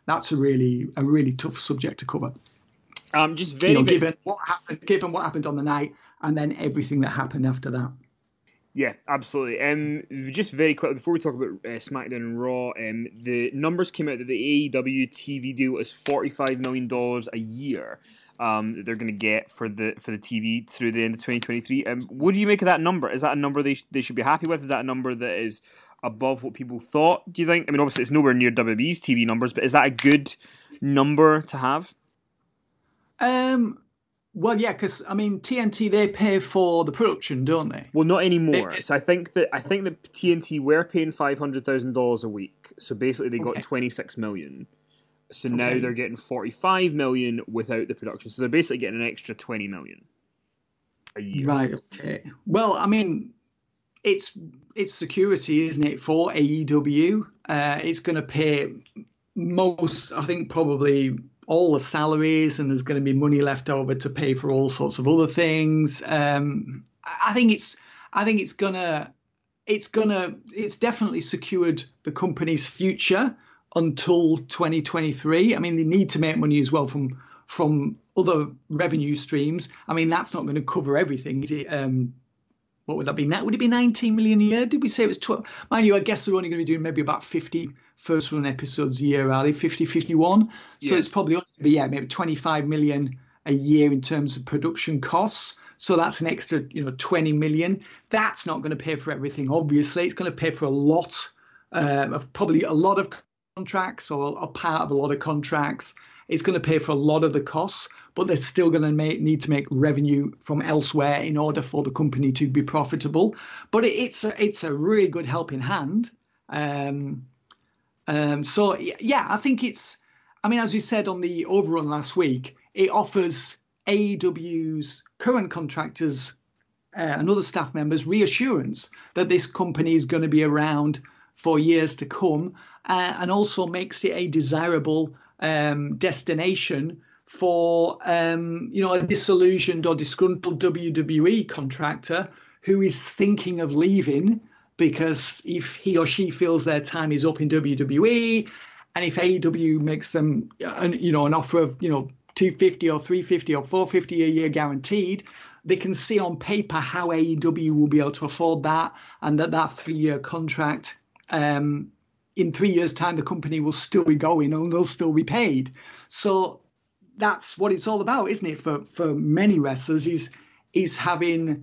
really tough subject to cover. Just very, given what happened on the night, and then everything that happened after that. Yeah, absolutely. Just very quickly before we talk about SmackDown and Raw, the numbers came out that the AEW TV deal is $45 million a year. that they're going to get for the TV through the end of 2023. What do you make of that number? Is that a number they should be happy with? Is that a number that is above what people thought, do you think? I mean, obviously it's nowhere near WWE's TV numbers, but is that a good number to have? Well, yeah, because I mean TNT, they pay for the production, don't they? Well, not anymore. So I think that TNT were paying $500,000 a week. So basically, they got 26 million. So now they're getting 45 million without the production. So they're basically getting an extra 20 million a year. Right. Okay. Well, I mean, it's security, isn't it, for AEW? It's going to pay most, I think, probably all the salaries, and there's going to be money left over to pay for all sorts of other things. I think it's definitely secured the company's future until 2023. I mean, they need to make money as well from other revenue streams. I mean, that's not going to cover everything, is it? What would that be? Would it be 19 million a year? Did we say it was 12? Mind you, I guess they're only going to be doing maybe about 50 first run episodes a year, are they? 50, 51? So it's probably going to be, maybe 25 million a year in terms of production costs. So that's an extra, 20 million. That's not going to pay for everything, obviously. It's going to pay for a lot probably a lot of contracts, or a part of a lot of contracts. It's going to pay for a lot of the costs, but they're still going to need to make revenue from elsewhere in order for the company to be profitable. But it's a really good helping hand. So yeah, I think as we said on the overrun last week, it offers AEW's current contractors and other staff members reassurance that this company is going to be around for years to come, and also makes it a desirable destination for a disillusioned or disgruntled WWE contractor who is thinking of leaving, because if he or she feels their time is up in WWE, and if AEW makes them an offer of $250 or $350 or $450 a year guaranteed, they can see on paper how AEW will be able to afford that, and that 3-year contract, in 3 years' time, the company will still be going and they'll still be paid. So that's what it's all about, isn't it? For many wrestlers, is having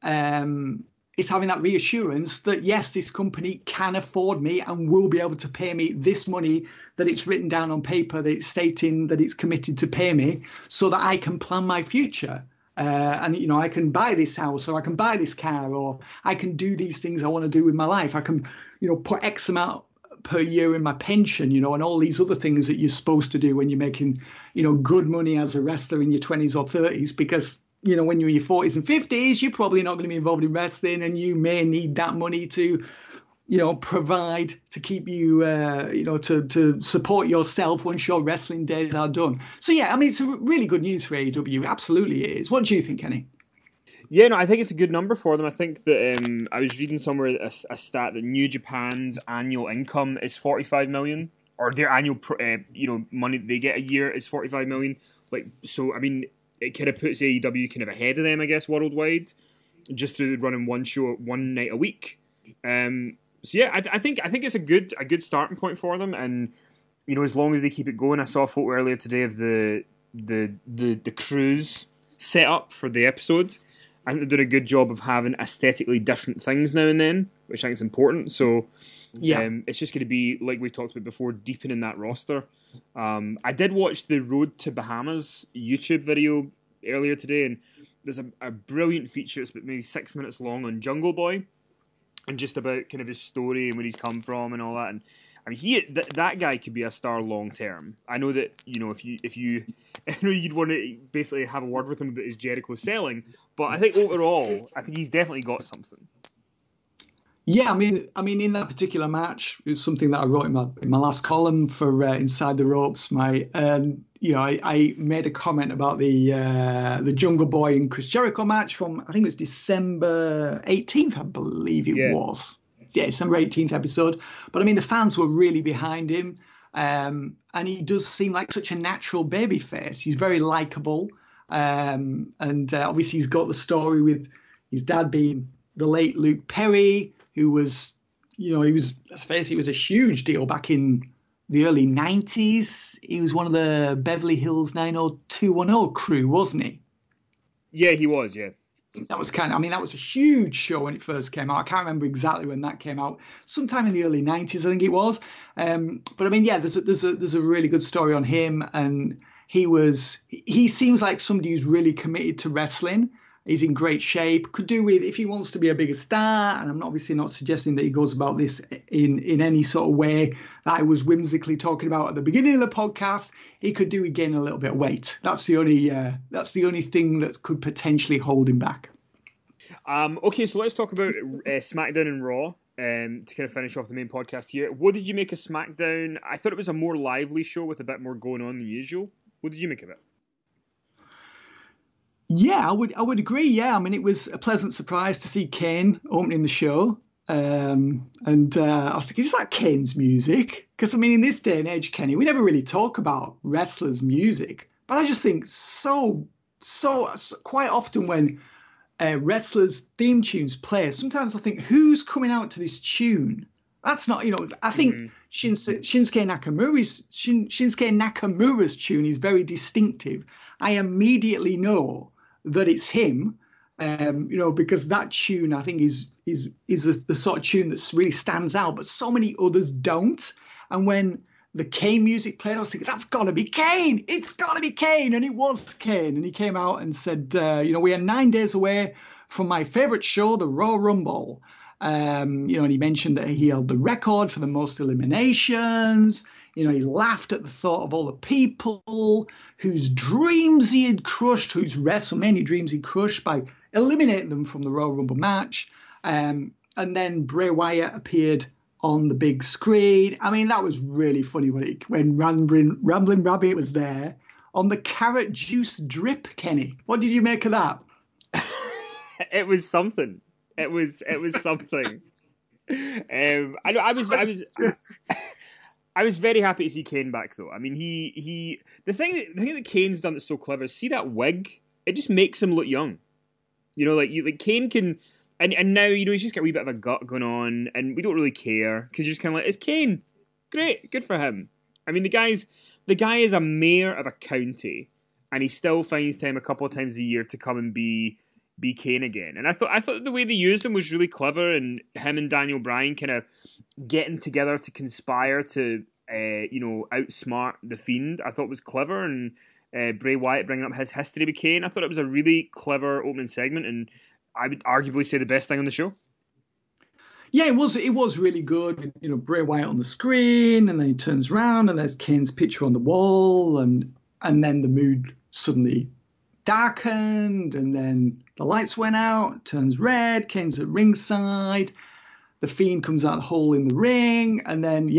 that reassurance that, yes, this company can afford me and will be able to pay me this money that it's written down on paper, that it's stating that it's committed to pay me, so that I can plan my future. And I can buy this house, or I can buy this car, or I can do these things I want to do with my life. I can, put X amount per year in my pension, and all these other things that you're supposed to do when you're making, good money as a wrestler in your 20s or 30s, because, when you're in your 40s and 50s, you're probably not going to be involved in wrestling, and you may need that money to, provide, to keep you, to support yourself once your wrestling days are done. So, yeah, I mean, it's really good news for AEW. Absolutely it is. What do you think, Kenny? Yeah, no, I think it's a good number for them. I think that I was reading somewhere a stat that New Japan's annual income is 45 million, or their annual, money they get a year is 45 million. So, I mean, it kind of puts AEW kind of ahead of them, I guess, worldwide, just to running one show one night a week. So yeah, I think it's a good starting point for them, and as long as they keep it going. I saw a photo earlier today of the cruise set up for the episode. I think they're doing a good job of having aesthetically different things now and then, which I think is important. So yeah, it's just going to be, like we talked about before, deepening that roster. I did watch the Road to Bahamas YouTube video earlier today, and there's a brilliant feature. It's about maybe 6 minutes long on Jungle Boy, and just about kind of his story and where he's come from and all that. And I mean, that guy could be a star long term. I know that if you I know you'd want to basically have a word with him about his Jericho selling, but I think overall, I think he's definitely got something. Yeah, I mean, in that particular match, it was something that I wrote in my last column for Inside the Ropes. I made a comment about the Jungle Boy and Chris Jericho match from, I think it was December 18th, I believe it was. Yeah, December 18th episode. But I mean, the fans were really behind him, and he does seem like such a natural babyface. He's very likable, and obviously he's got the story with his dad being the late Luke Perry, who was, let's face it, he was a huge deal back in the early 90s. He was one of the Beverly Hills 90210 crew, wasn't he? Yeah, he was. Yeah. That was that was a huge show when it first came out. I can't remember exactly when that came out. Sometime in the early 90s, I think it was. But I mean, yeah, there's a really good story on him, and he seems like somebody who's really committed to wrestling. He's in great shape. Could do with, if he wants to be a bigger star, and I'm obviously not suggesting that he goes about this in any sort of way that I was whimsically talking about at the beginning of the podcast. He could do with gaining a little bit of weight. That's the only thing that could potentially hold him back. Okay, so let's talk about SmackDown and Raw to kind of finish off the main podcast here. What did you make of SmackDown? I thought it was a more lively show with a bit more going on than usual. What did you make of it? Yeah, I would agree. Yeah, I mean, it was a pleasant surprise to see Kane opening the show. I was thinking, is that Kane's music? Because, I mean, in this day and age, Kenny, we never really talk about wrestlers' music. But I just think so quite often when wrestlers' theme tunes play, sometimes I think, who's coming out to this tune? That's not, I think Shinsuke Nakamura's tune is very distinctive. I immediately know that it's him, because that tune I think is the sort of tune that really stands out, but so many others don't. And when the Kane music played, I was thinking, that's got to be Kane. It's got to be Kane. And it was Kane. And he came out and said, we are 9 days away from my favorite show, the Royal Rumble. And he mentioned that he held the record for the most eliminations. He laughed at the thought of all the people whose dreams he had crushed, whose WrestleMania dreams he crushed by eliminating them from the Royal Rumble match. And then Bray Wyatt appeared on the big screen. I mean, that was really funny when Rambling Rabbit was there on the carrot juice drip, Kenny. What did you make of that? It was something. It was something. I was very happy to see Kane back, though. I mean, the thing that Kane's done that's so clever is, see that wig? It just makes him look young. Like Kane can, and now he's just got a wee bit of a gut going on, and we don't really care because you're just kind of like, it's Kane, great, good for him. I mean, the guy is a mayor of a county, and he still finds time a couple of times a year to come and be Kane again. And I thought the way they used him was really clever, and him and Daniel Bryan kind of getting together to conspire to outsmart the Fiend, I thought was clever. And Bray Wyatt bringing up his history with Kane, I thought it was a really clever opening segment, and I would arguably say the best thing on the show. Yeah, it was really good. Bray Wyatt on the screen, and then he turns around and there's Kane's picture on the wall, and then the mood suddenly darkened, and then the lights went out, turns red, Kane's at ringside, the Fiend comes out the hole in the ring, and then,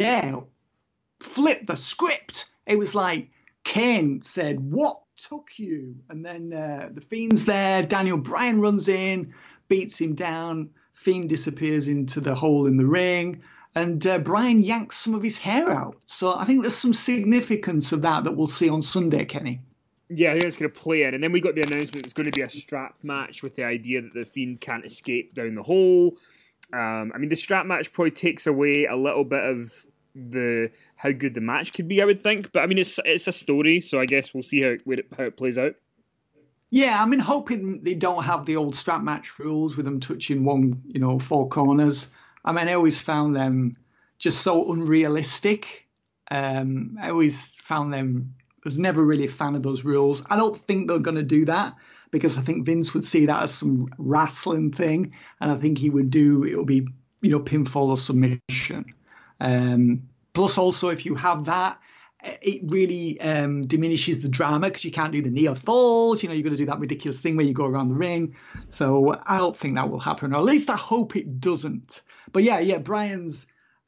flip the script. It was like Kane said, "What took you?" And then the Fiend's there, Daniel Bryan runs in, beats him down, Fiend disappears into the hole in the ring, and Bryan yanks some of his hair out. So I think there's some significance of that we'll see on Sunday, Kenny. Yeah, I think it's going to play in. And then we got the announcement it's going to be a strap match with the idea that the Fiend can't escape down the hole. I mean, the strap match probably takes away a little bit of how good the match could be, I would think. But I mean, it's a story, so I guess we'll see how it plays out. Yeah, I mean, hoping they don't have the old strap match rules with them touching four corners. I mean, I always found them just so unrealistic. I always found them. I was never really a fan of those rules. I don't think they're going to do that because I think Vince would see that as some wrestling thing, and I think it would be pinfall or submission. Plus, also, if you have that, it really diminishes the drama because you can't do the near falls. You're going to do that ridiculous thing where you go around the ring. So I don't think that will happen, or at least I hope it doesn't. But yeah, Bryan's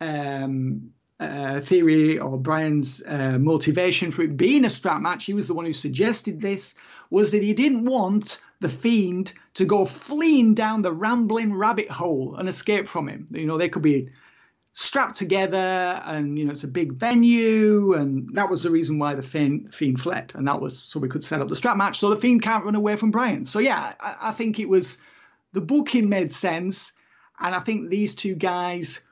theory, or Bryan's motivation for it being a strap match, he was the one who suggested this, was that he didn't want the Fiend to go fleeing down the rambling rabbit hole and escape from him. They could be strapped together, and it's a big venue, and that was the reason why the Fiend fled, and that was so we could set up the strap match so the Fiend can't run away from Bryan. So yeah, I think it was, the booking made sense, and I think these two guys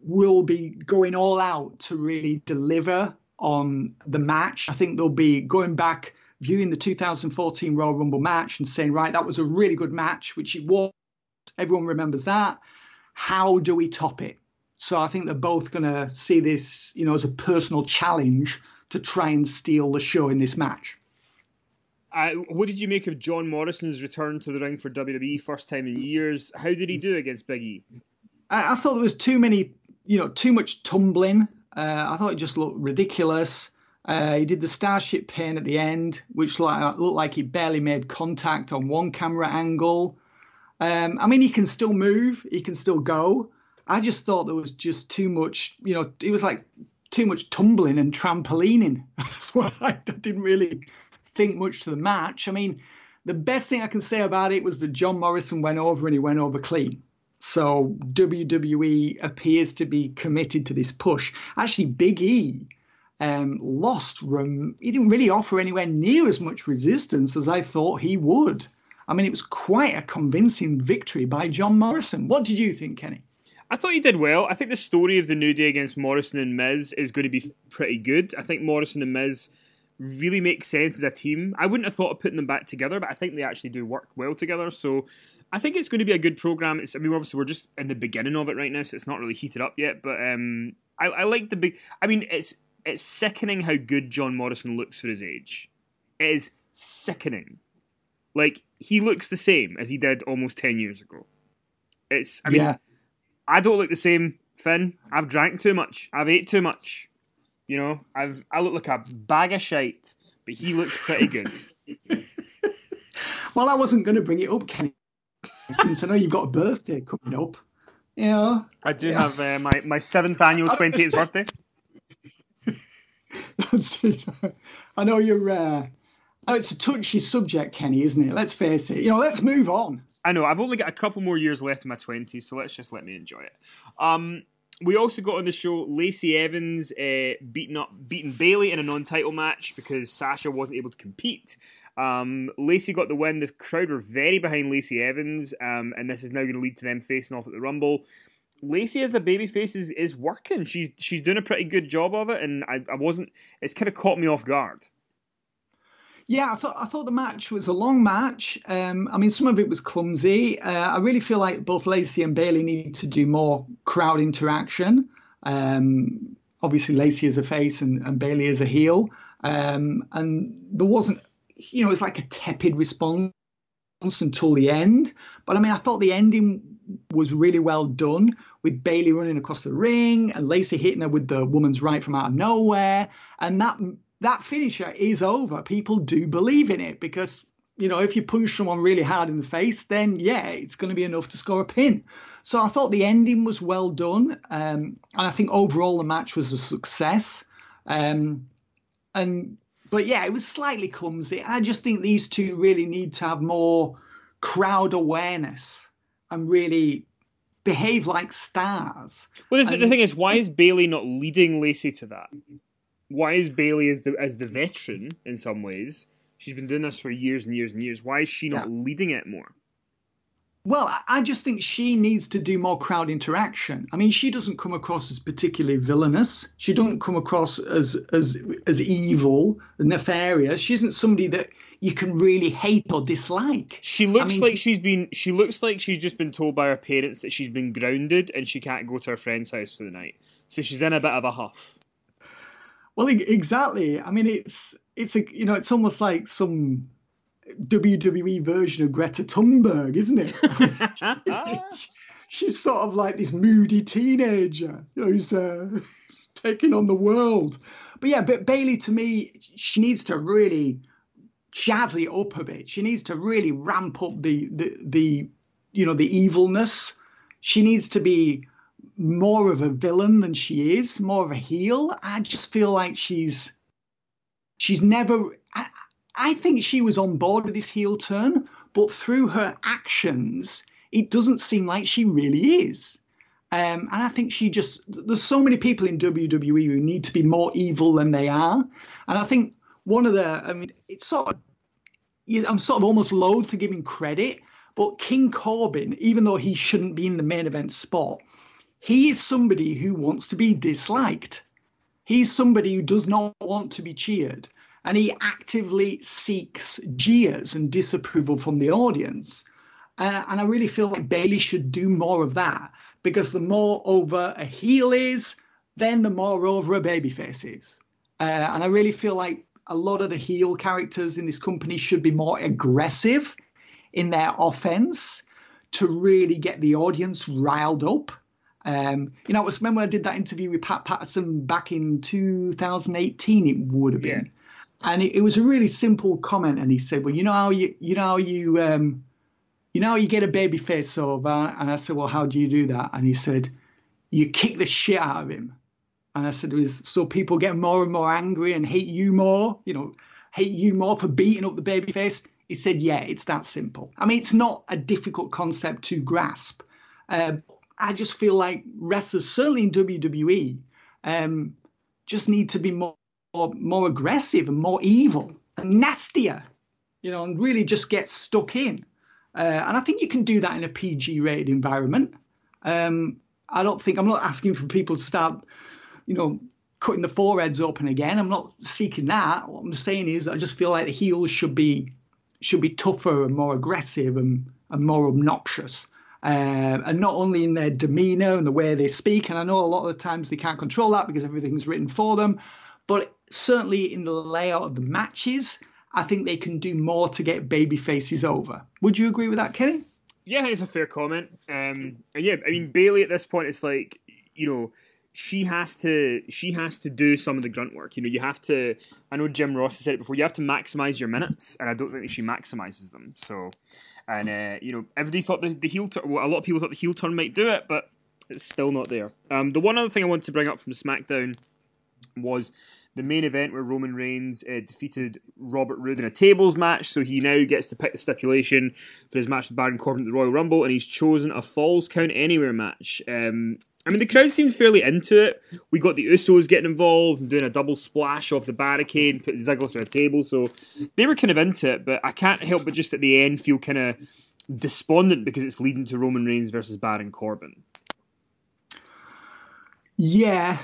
will be going all out to really deliver on the match. I think they'll be going back, viewing the 2014 Royal Rumble match and saying, right, that was a really good match, which it was. Everyone remembers that. How do we top it? So I think they're both going to see this, as a personal challenge to try and steal the show in this match. What did you make of John Morrison's return to the ring for WWE, first time in years? How did he do against Big E? I thought there was too much tumbling. I thought it just looked ridiculous. He did the Starship Pain at the end, which looked like he barely made contact on one camera angle. He can still move. He can still go. I just thought there was just too much, it was like too much tumbling and trampolining. That's why I didn't really think much to the match. The best thing I can say about it was that John Morrison went over and he went over clean. So WWE appears to be committed to this push. Actually, Big E lost. He didn't really offer anywhere near as much resistance as I thought he would. It was quite a convincing victory by John Morrison. What did you think, Kenny? I thought he did well. I think the story of the New Day against Morrison and Miz is going to be pretty good. I think Morrison and Miz really make sense as a team. I wouldn't have thought of putting them back together, but I think they actually do work well together. So I think it's going to be a good program. Obviously we're just in the beginning of it right now, so it's not really heated up yet. But I like the big. It's sickening how good John Morrison looks for his age. It is sickening. Like, he looks the same as he did almost 10 years ago. I don't look the same, Finn. I've drank too much. I've ate too much. I look like a bag of shite, but he looks pretty good. Well, I wasn't going to bring it up, Kenny, since I know you've got a birthday coming up. I do have my 7th annual 28th birthday. I know you're... it's a touchy subject, Kenny, isn't it? Let's face it. Let's move on. I know. I've only got a couple more years left in my 20s, so let's just let me enjoy it. We also got on the show Lacey Evans beating Bayley in a non-title match because Sasha wasn't able to compete. Lacey got the win. The crowd were very behind Lacey Evans, and this is now going to lead to them facing off at the Rumble. Lacey as a babyface is working. She's doing a pretty good job of it, and it's kind of caught me off guard. Yeah, I thought the match was a long match. Some of it was clumsy. I really feel like both Lacey and Bayley need to do more crowd interaction. Obviously, Lacey is a face and Bayley is a heel. And there wasn't, it's like a tepid response until the end. But I thought the ending was really well done, with Bayley running across the ring and Lacey hitting her with the woman's right from out of nowhere. And that finisher is over. People do believe in it because, if you punch someone really hard in the face, then it's going to be enough to score a pin. So I thought the ending was well done. And I think overall the match was a success. But it was slightly clumsy. I just think these two really need to have more crowd awareness and really behave like stars. Well, the thing is, why is Bayley not leading Lacey to that? Why is Bayley as the veteran in some ways? She's been doing this for years and years and years. Why is she not leading it more? Well, I just think she needs to do more crowd interaction. She doesn't come across as particularly villainous. She doesn't come across as evil, nefarious. She isn't somebody that you can really hate or dislike. She looks She looks like she's just been told by her parents that she's been grounded and she can't go to her friend's house for the night. So she's in a bit of a huff. Well, exactly. It's almost like some WWE version of Greta Thunberg, isn't it? She's sort of like this moody teenager, who's taking on the world. But Bayley, to me, she needs to really jazz it up a bit. She needs to really ramp up the evilness. She needs to be more of a villain than she is, more of a heel. I just feel like she's never... I think she was on board with this heel turn, but through her actions, it doesn't seem like she really is. And I think there's so many people in WWE who need to be more evil than they are. And I think it's sort of... I'm sort of almost loath to give him credit, but King Corbin, even though he shouldn't be in the main event spot, he is somebody who wants to be disliked. He's somebody who does not want to be cheered, and he actively seeks jeers and disapproval from the audience. And I really feel like Bayley should do more of that, because the more over a heel is, then the more over a babyface is. And I really feel like a lot of the heel characters in this company should be more aggressive in their offense to really get the audience riled up. It was, remember I did that interview with Pat Patterson back in 2018, it would have been. Yeah. And it was a really simple comment. And he said, well, you know how you get a baby face over? And I said, well, how do you do that? And he said, you kick the shit out of him. And I said, so people get more and more angry and hate you more for beating up the baby face? He said, yeah, it's that simple. I mean, it's not a difficult concept to grasp. I just feel like wrestlers, certainly in WWE, just need to be more aggressive and more evil and nastier, and really just get stuck in. And I think you can do that in a PG-rated environment. I'm not asking for people to start, cutting the foreheads open again. I'm not seeking that. What I'm saying is I just feel like the heels should be tougher and more aggressive and more obnoxious. And not only in their demeanor and the way they speak, and I know a lot of the times they can't control that because everything's written for them, but certainly in the layout of the matches, I think they can do more to get baby faces over. Would you agree with that, Kenny? Yeah, I think it's a fair comment. And yeah, I mean, Bayley at this point, it's like, she has to do some of the grunt work. You have to, I know Jim Ross has said it before, you have to maximize your minutes, and I don't think that she maximizes them. So, and everybody thought the heel turn, well, a lot of people thought the heel turn might do it, but it's still not there. The one other thing I wanted to bring up from SmackDown was the main event where Roman Reigns defeated Robert Roode in a tables match, so he now gets to pick the stipulation for his match with Baron Corbin at the Royal Rumble, and he's chosen a Falls Count Anywhere match. I mean, the crowd seems fairly into it. We got the Usos getting involved and doing a double splash off the barricade and putting Ziggler through a table, so they were kind of into it, but I can't help but just at the end feel kind of despondent because it's leading to Roman Reigns versus Baron Corbin. Yeah,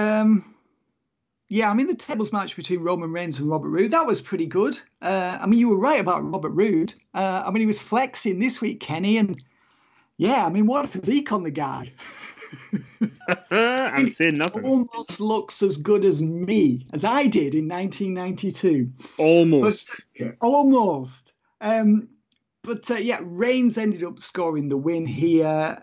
I mean, the tables match between Roman Reigns and Robert Roode, that was pretty good. I mean, you were right about Robert Roode. I mean, he was flexing this week, Kenny, and yeah, I mean, what a physique on the guy. I'm saying nothing. Almost looks as good as me, as I did in 1992. Almost. Almost. Yeah, Reigns ended up scoring the win here.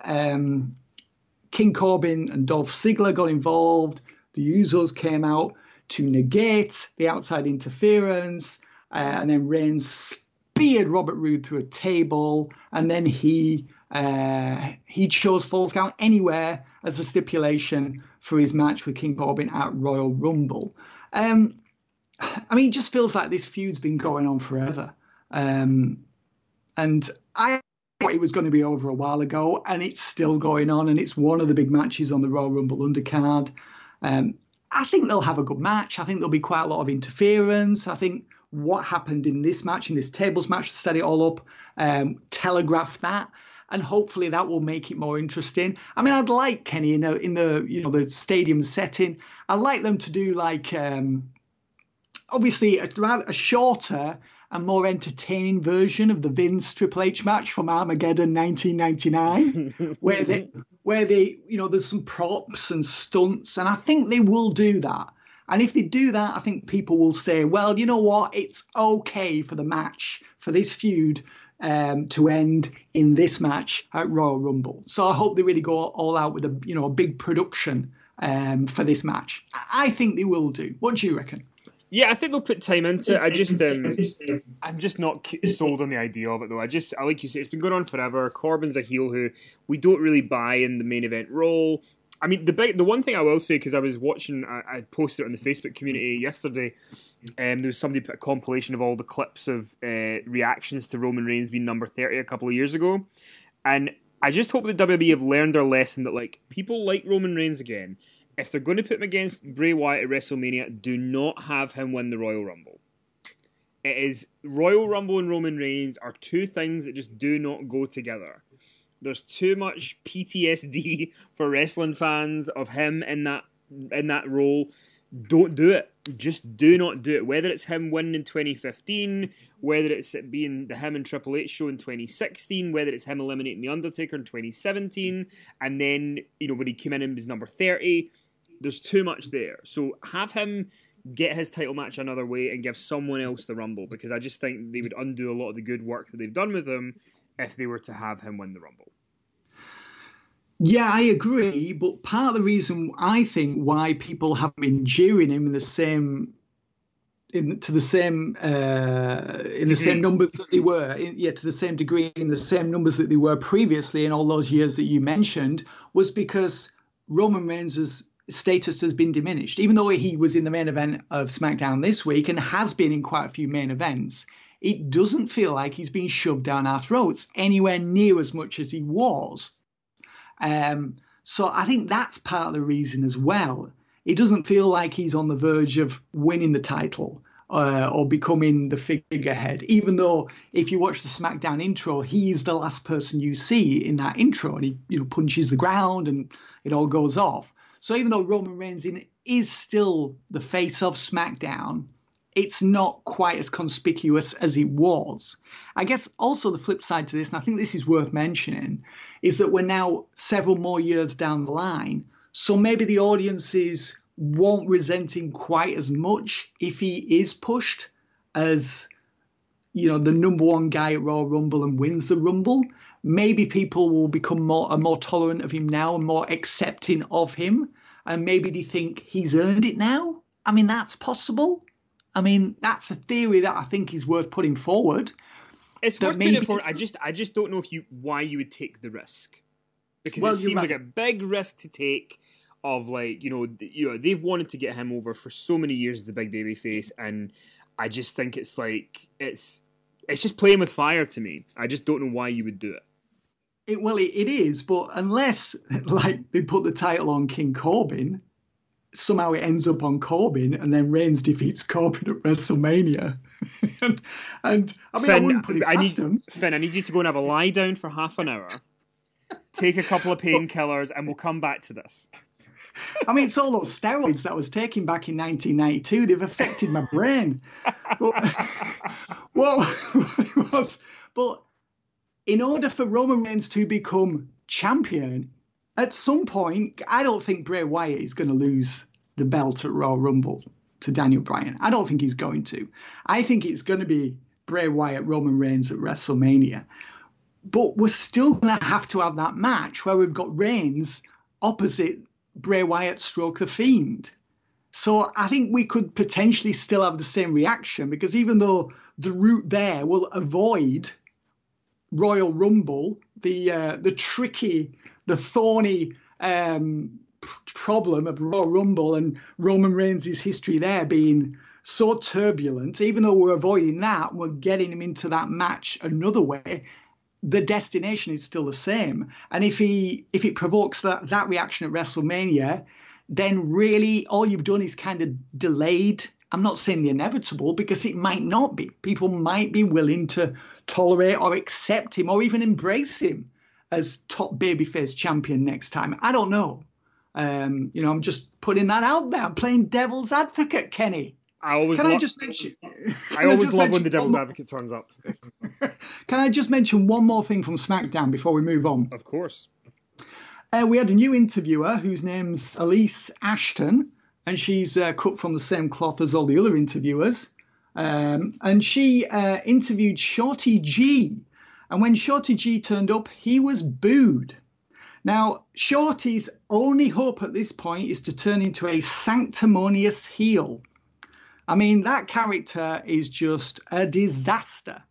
King Corbin and Dolph Ziggler got involved. The Usos came out to negate the outside interference, and then Reigns speared Robert Roode through a table, and then he chose Falls Count Anywhere as a stipulation for his match with King Corbin at Royal Rumble. I mean, it just feels like this feud's been going on forever, and I thought it was going to be over a while ago, and it's still going on, and it's one of the big matches on the Royal Rumble undercard. I think they'll have a good match. I think there'll be quite a lot of interference. I think what happened in this match, in this tables match, to set it all up, telegraph that, and hopefully that will make it more interesting. I mean, I'd like, Kenny, in the stadium setting, I'd like them to do like obviously a shorter and more entertaining version of the Vince Triple H match from Armageddon 1999, where they there's some props and stunts, and I think they will do that. And if they do that, I think people will say, well, you know what, it's okay for the match, for this feud to end in this match at Royal Rumble. So I hope they really go all out with a big production for this match. I think they will do. What do you reckon? Yeah, I think they'll put time into it. I'm just not sold on the idea of it, though. I like you say, it's been going on forever. Corbin's a heel who we don't really buy in the main event role. I mean, the one thing I will say, because I was watching, I posted it on the Facebook community yesterday, there was somebody put a compilation of all the clips of reactions to Roman Reigns being number 30 a couple of years ago, and I just hope the WWE have learned their lesson that people like Roman Reigns again. If they're going to put him against Bray Wyatt at WrestleMania, do not have him win the Royal Rumble. It is Royal Rumble and Roman Reigns are two things that just do not go together. There's too much PTSD for wrestling fans of him in that role. Don't do it. Just do not do it. Whether it's him winning in 2015, whether it's it being the him and Triple H show in 2016, whether it's him eliminating The Undertaker in 2017, and then, when he came in and was number 30, there's too much there. So have him get his title match another way and give someone else the Rumble, because I just think they would undo a lot of the good work that they've done with him if they were to have him win the Rumble. Yeah, I agree, but part of the reason I think why people haven't been jeering him in the same numbers that they were, to the same degree, in the same numbers that they were previously in all those years that you mentioned, was because Roman Reigns' status has been diminished. Even though he was in the main event of SmackDown this week and has been in quite a few main events, it doesn't feel like he's been shoved down our throats anywhere near as much as he was. So I think that's part of the reason as well. It doesn't feel like he's on the verge of winning the title or becoming the figurehead, even though if you watch the SmackDown intro, he's the last person you see in that intro, and he punches the ground and it all goes off. So even though Roman Reigns is still the face of SmackDown, it's not quite as conspicuous as it was. I guess also the flip side to this, and I think this is worth mentioning, is that we're now several more years down the line. So maybe the audiences won't resent him quite as much if he is pushed as, the number one guy at Royal Rumble and wins the Rumble. Maybe people will become more tolerant of him now and more accepting of him. And maybe they think he's earned it now. I mean, that's possible. I mean, that's a theory that I think is worth putting forward. It's worth putting it forward. I just don't know why you would take the risk, because it seems like a big risk to take. Of they've wanted to get him over for so many years as the big baby face, and I just think it's just playing with fire to me. I just don't know why you would do it. It is, but unless they put the title on King Corbin. Somehow it ends up on Corbin, and then Reigns defeats Corbin at WrestleMania. and I mean, Finn, I wouldn't put it past him. Finn, I need you to go and have a lie down for half an hour, take a couple of painkillers, and we'll come back to this. I mean, it's all those steroids that I was taking back in 1992. They've affected my brain. But in order for Roman Reigns to become champion, at some point, I don't think Bray Wyatt is going to lose the belt at Royal Rumble to Daniel Bryan. I don't think he's going to. I think it's going to be Bray Wyatt, Roman Reigns at WrestleMania. But we're still going to have that match where we've got Reigns opposite Bray Wyatt / The Fiend. So I think we could potentially still have the same reaction, because even though the route there will avoid Royal Rumble, the tricky, the thorny problem of Royal Rumble and Roman Reigns' history there being so turbulent, even though we're avoiding that, we're getting him into that match another way, the destination is still the same. And if it provokes that reaction at WrestleMania, then really all you've done is kind of delayed. I'm not saying the inevitable, because it might not be. People might be willing to tolerate or accept him or even embrace him as top babyface champion next time. I don't know. I'm just putting that out there. I'm playing devil's advocate, Kenny. I always love when the devil's advocate turns up. Can I just mention one more thing from SmackDown before we move on? Of course. We had a new interviewer whose name's Elise Ashton, and she's cut from the same cloth as all the other interviewers. And she interviewed Shorty G. And when Shorty G turned up, he was booed. Now, Shorty's only hope at this point is to turn into a sanctimonious heel. I mean, that character is just a disaster.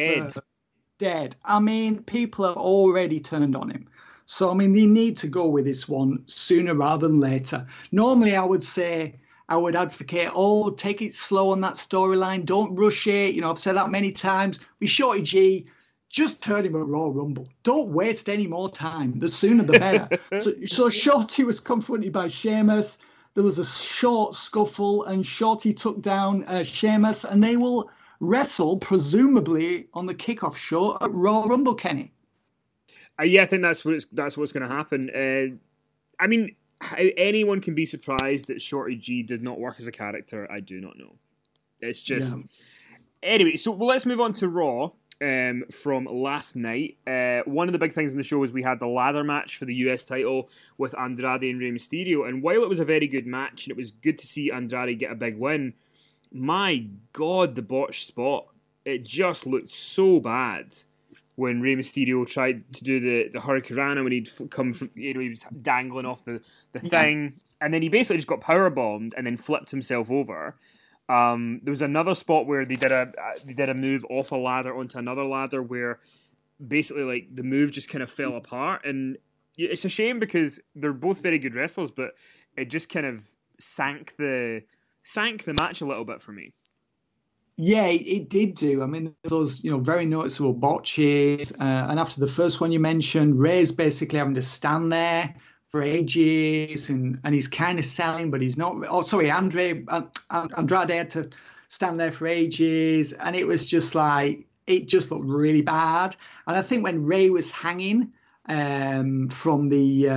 Dead. I mean, people have already turned on him. So, I mean, they need to go with this one sooner rather than later. Normally, I would say, I would advocate, take it slow on that storyline. Don't rush it. I've said that many times. With Shorty G, just turn him at Royal Rumble. Don't waste any more time. The sooner the better. So Shorty was confronted by Sheamus. There was a short scuffle, and Shorty took down Sheamus, and they will wrestle, presumably, on the kickoff show at Royal Rumble, Kenny. Yeah, I think that's what's going to happen. I mean, how anyone can be surprised that Shorty G did not work as a character, I do not know. It's just anyway. So let's move on to Raw. From last night, one of the big things in the show was we had the ladder match for the US title with Andrade and Rey Mysterio, and while it was a very good match and it was good to see Andrade get a big win, my God, the botched spot, it just looked so bad when Rey Mysterio tried to do the Hurricanrana when he'd come from, he was dangling off the thing, and then he basically just got powerbombed and then flipped himself over. There was another spot where they did a move off a ladder onto another ladder where basically like the move just kind of fell apart, and it's a shame because they're both very good wrestlers, but it just kind of sank the match a little bit for me. Yeah, it did do. I mean, those very noticeable botches, and after the first one you mentioned, Ray's basically having to stand there for ages, and he's kind of selling, but he's not. Oh, sorry, Andrade had to stand there for ages, and it was just like it just looked really bad. And I think when Ray was hanging from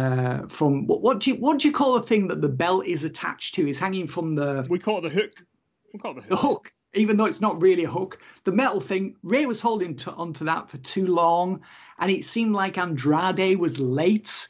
what do you call the thing that the belt is attached to? He's hanging from the. We call it the hook. The hook. Even though it's not really a hook, the metal thing, Ray was holding onto that for too long, and it seemed like Andrade was late,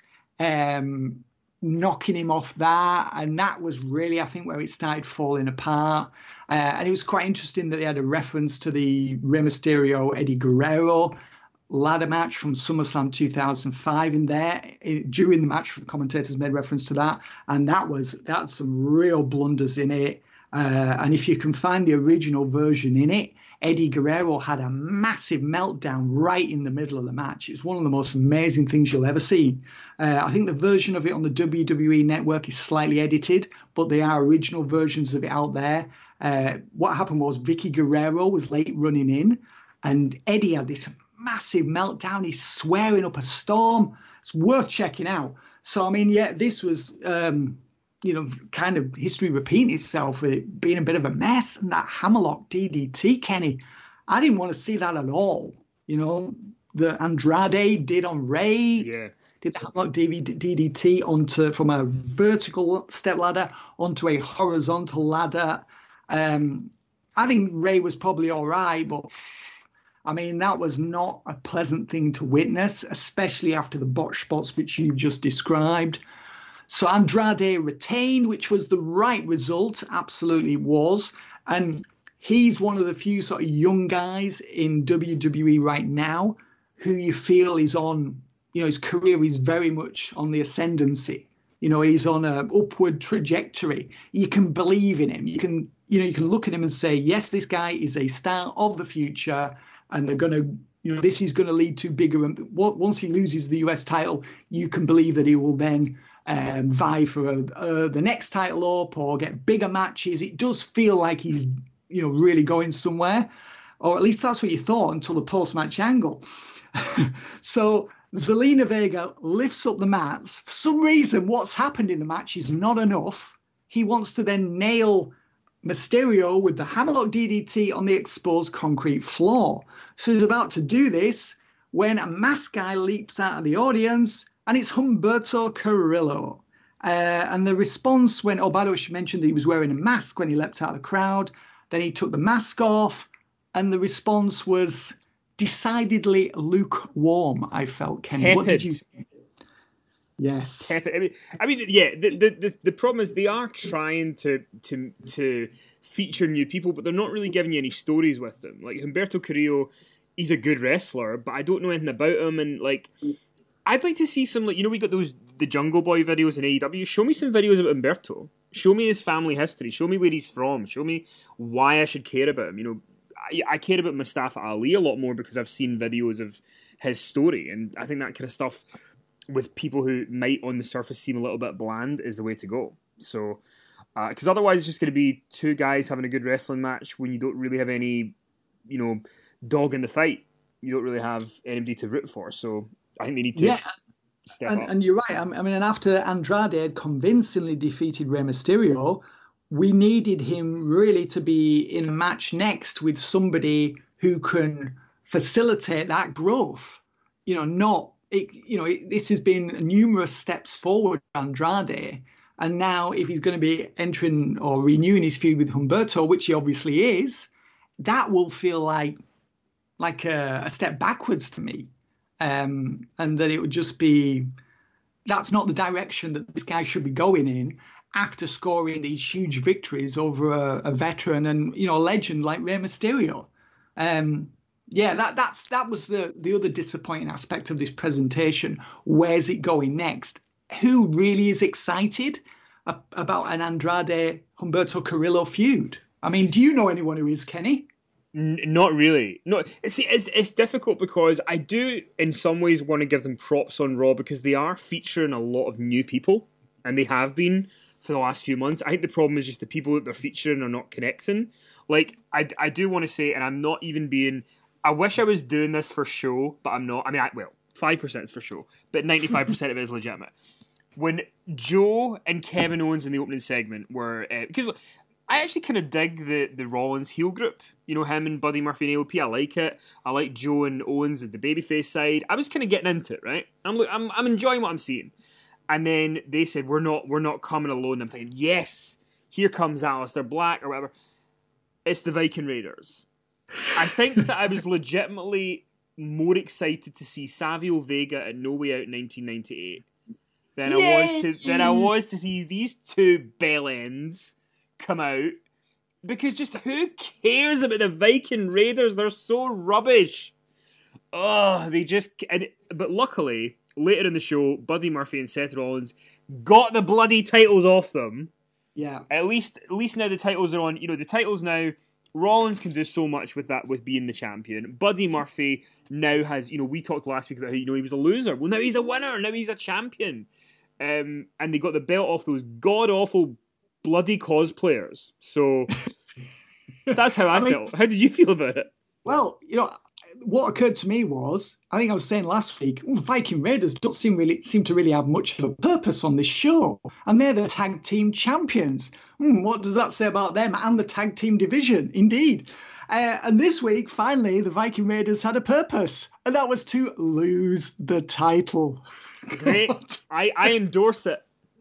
knocking him off that, and that was really, I think, where it started falling apart. And it was quite interesting that they had a reference to the Rey Mysterio Eddie Guerrero ladder match from SummerSlam 2005 in there. During the match, the commentators made reference to that, and that's some real blunders in it. And if you can find the original version in it, Eddie Guerrero had a massive meltdown right in the middle of the match. It was one of the most amazing things you'll ever see. I think the version of it on the WWE Network is slightly edited, but there are original versions of it out there. What happened was Vicky Guerrero was late running in, and Eddie had this massive meltdown. He's swearing up a storm. It's worth checking out. So, I mean, yeah, this was... kind of history repeating itself, with it being a bit of a mess. And that hammerlock DDT, Kenny, I didn't want to see that at all. The Andrade did on Ray, did the hammerlock DDT from a vertical step ladder onto a horizontal ladder. I think Ray was probably all right, but I mean, that was not a pleasant thing to witness, especially after the botch spots which you've just described. So Andrade retained, which was the right result, absolutely was. And he's one of the few sort of young guys in WWE right now who you feel is on, his career is very much on the ascendancy. He's on an upward trajectory. You can believe in him. You can look at him and say, yes, this guy is a star of the future, and they're going to, this is going to lead to bigger. Once he loses the US title, you can believe that he will then vie for the next title up or get bigger matches. It does feel like he's, really going somewhere, or at least that's what you thought until the post-match angle. So Zelina Vega lifts up the mats. For some reason, what's happened in the match is not enough. He wants to then nail Mysterio with the hammerlock DDT on the exposed concrete floor. So he's about to do this when a masked guy leaps out of the audience, and it's Humberto Carrillo. And the response went, by the way, she mentioned that he was wearing a mask when he leapt out of the crowd. Then he took the mask off, and the response was decidedly lukewarm, I felt, Kenny. Tepid. What did you think? Yes. Tepid. I mean, yeah. The problem is they are trying to feature new people, but they're not really giving you any stories with them. Like Humberto Carrillo, he's a good wrestler, but I don't know anything about him, and like. I'd like to see some, like, we got the Jungle Boy videos in AEW. Show me some videos about Humberto. Show me his family history. Show me where he's from. Show me why I should care about him. I care about Mustafa Ali a lot more because I've seen videos of his story, and I think that kind of stuff with people who might on the surface seem a little bit bland is the way to go. So, because otherwise it's just going to be two guys having a good wrestling match when you don't really have any, dog in the fight. You don't really have anybody to root for. So I think they need to step up. And you're right. I mean, and after Andrade had convincingly defeated Rey Mysterio, we needed him really to be in a match next with somebody who can facilitate that growth. Not this has been numerous steps forward for Andrade. And now if he's going to be entering or renewing his feud with Humberto, which he obviously is, that will feel like a step backwards to me. And that it would just be, that's not the direction that this guy should be going in after scoring these huge victories over a veteran and, a legend like Rey Mysterio. That was the other disappointing aspect of this presentation. Where's it going next? Who really is excited about an Andrade Humberto Carrillo feud? I mean, do you know anyone who is, Kenny? Not really. No, it's difficult because I do, in some ways, want to give them props on Raw because they are featuring a lot of new people, and they have been for the last few months. I think the problem is just the people that they're featuring are not connecting. Like, I do want to say, and I'm not even being... I wish I was doing this for show, but I'm not. I mean, 5% is for show, but 95% of it is legitimate. When Joe and Kevin Owens in the opening segment were... because look, I actually kind of dig the Rollins heel group. Him and Buddy Murphy and AOP. I like it. I like Joe and Owens at the babyface side. I was kind of getting into it, right? I'm enjoying what I'm seeing. And then they said, we're not coming alone. I'm thinking, yes, here comes Aleister Black or whatever. It's the Viking Raiders. I think that I was legitimately more excited to see Savio Vega at No Way Out in 1998 than I was to see these two bellends come out, because just who cares about the Viking Raiders? They're so rubbish. Oh, but luckily later in the show, Buddy Murphy and Seth Rollins got the bloody titles off them. Yeah. At least now the titles are on. The titles now. Rollins can do so much with that, with being the champion. Buddy Murphy now has, we talked last week about how, he was a loser. Well, now he's a winner. Now he's a champion. And they got the belt off those god-awful bloody cosplayers. So that's how I felt. How did you feel about it? Well, what occurred to me was, I think I was saying last week, Viking Raiders don't seem to really have much of a purpose on this show, and they're the tag team champions. What does that say about them and the tag team division? Indeed. And this week, finally, the Viking Raiders had a purpose, and that was to lose the title. Great. I endorse it.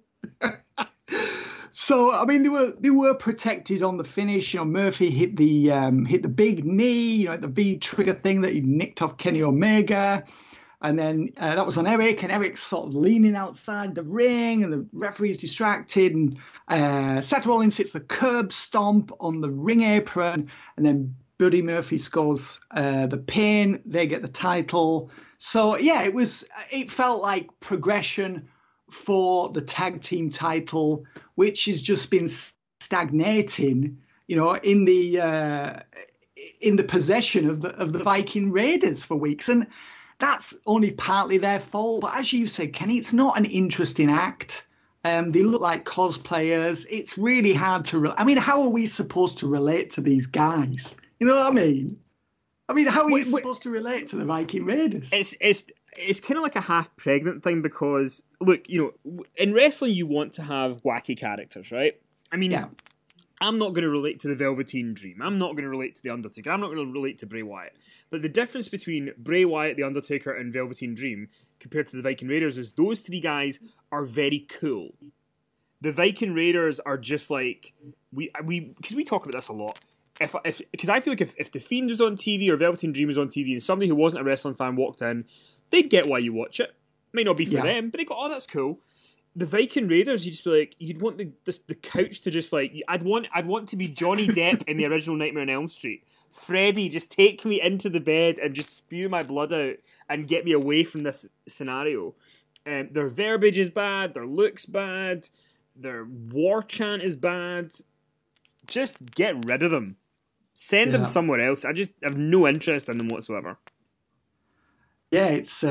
So, I mean, they were protected on the finish. Murphy hit the big knee, the V trigger thing that he nicked off Kenny Omega. And then that was on Eric, and Eric's sort of leaning outside the ring, and the referee's distracted. And Seth Rollins hits the curb stomp on the ring apron, and then Buddy Murphy scores the pin. They get the title. So, yeah, it felt like progression for the tag team title, which has just been stagnating, in the possession of the Viking Raiders for weeks, and that's only partly their fault. But as you said, Kenny, it's not an interesting act. They look like cosplayers. It's really hard to. How are we supposed to relate to these guys? You know what I mean? How are you supposed to relate to the Viking Raiders? It's kind of like a half-pregnant thing because, look, in wrestling you want to have wacky characters, right? Yeah. I'm not going to relate to the Velveteen Dream. I'm not going to relate to The Undertaker. I'm not going to relate to Bray Wyatt. But the difference between Bray Wyatt, The Undertaker, and Velveteen Dream compared to the Viking Raiders is those three guys are very cool. The Viking Raiders are just like... because we talk about this a lot. Because I feel like if The Fiend was on TV or Velveteen Dream was on TV and somebody who wasn't a wrestling fan walked in, they'd get why you watch it. May not be for them, but they go, oh, that's cool. The Viking Raiders, you'd just be like, you'd want the couch to just like, I'd want to be Johnny Depp in the original Nightmare on Elm Street. Freddy, just take me into the bed and just spew my blood out and get me away from this scenario. Their verbiage is bad, their looks bad, their war chant is bad. Just get rid of them. Send them somewhere else. I just have no interest in them whatsoever. Yeah,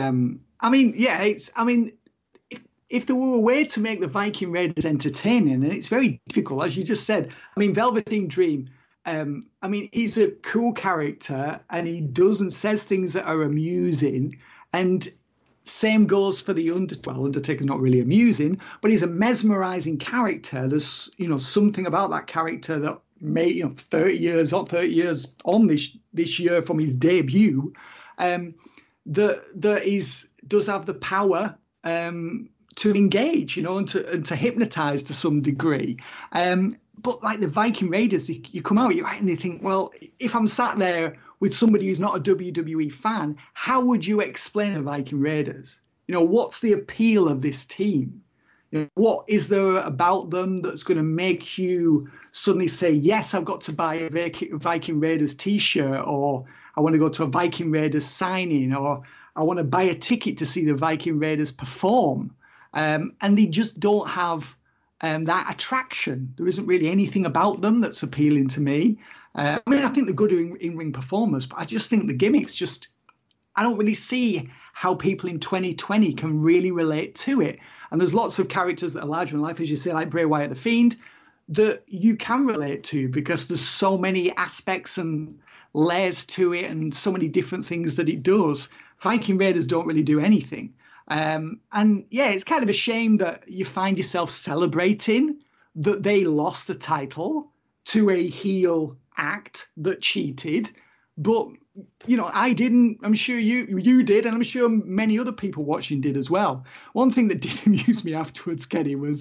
if there were a way to make the Viking Raiders entertaining, and it's very difficult, as you just said. Velveteen Dream, he's a cool character, and he does and says things that are amusing, and same goes for the Undertaker. Well, Undertaker's not really amusing, but he's a mesmerizing character. There's, something about that character that made, 30 years on this year from his debut, does have the power to engage, and to hypnotize to some degree. But like the Viking Raiders, you come out, you're right, and you think, well, if I'm sat there with somebody who's not a WWE fan, how would you explain the Viking Raiders? What's the appeal of this team? What is there about them that's going to make you suddenly say, yes, I've got to buy a Viking Raiders t-shirt, or I want to go to a Viking Raiders signing, or I want to buy a ticket to see the Viking Raiders perform. And they just don't have that attraction. There isn't really anything about them that's appealing to me. I think they're good in-ring performers, but I just think the gimmicks I don't really see how people in 2020 can really relate to it. And there's lots of characters that are larger in life, as you say, like Bray Wyatt the Fiend, that you can relate to because there's so many aspects and layers to it and so many different things that it does. Viking Raiders don't really do anything. And yeah, it's kind of a shame that you find yourself celebrating that they lost the title to a heel act that cheated. But, I didn't. I'm sure you did, and I'm sure many other people watching did as well. One thing that did amuse me afterwards, Kenny, was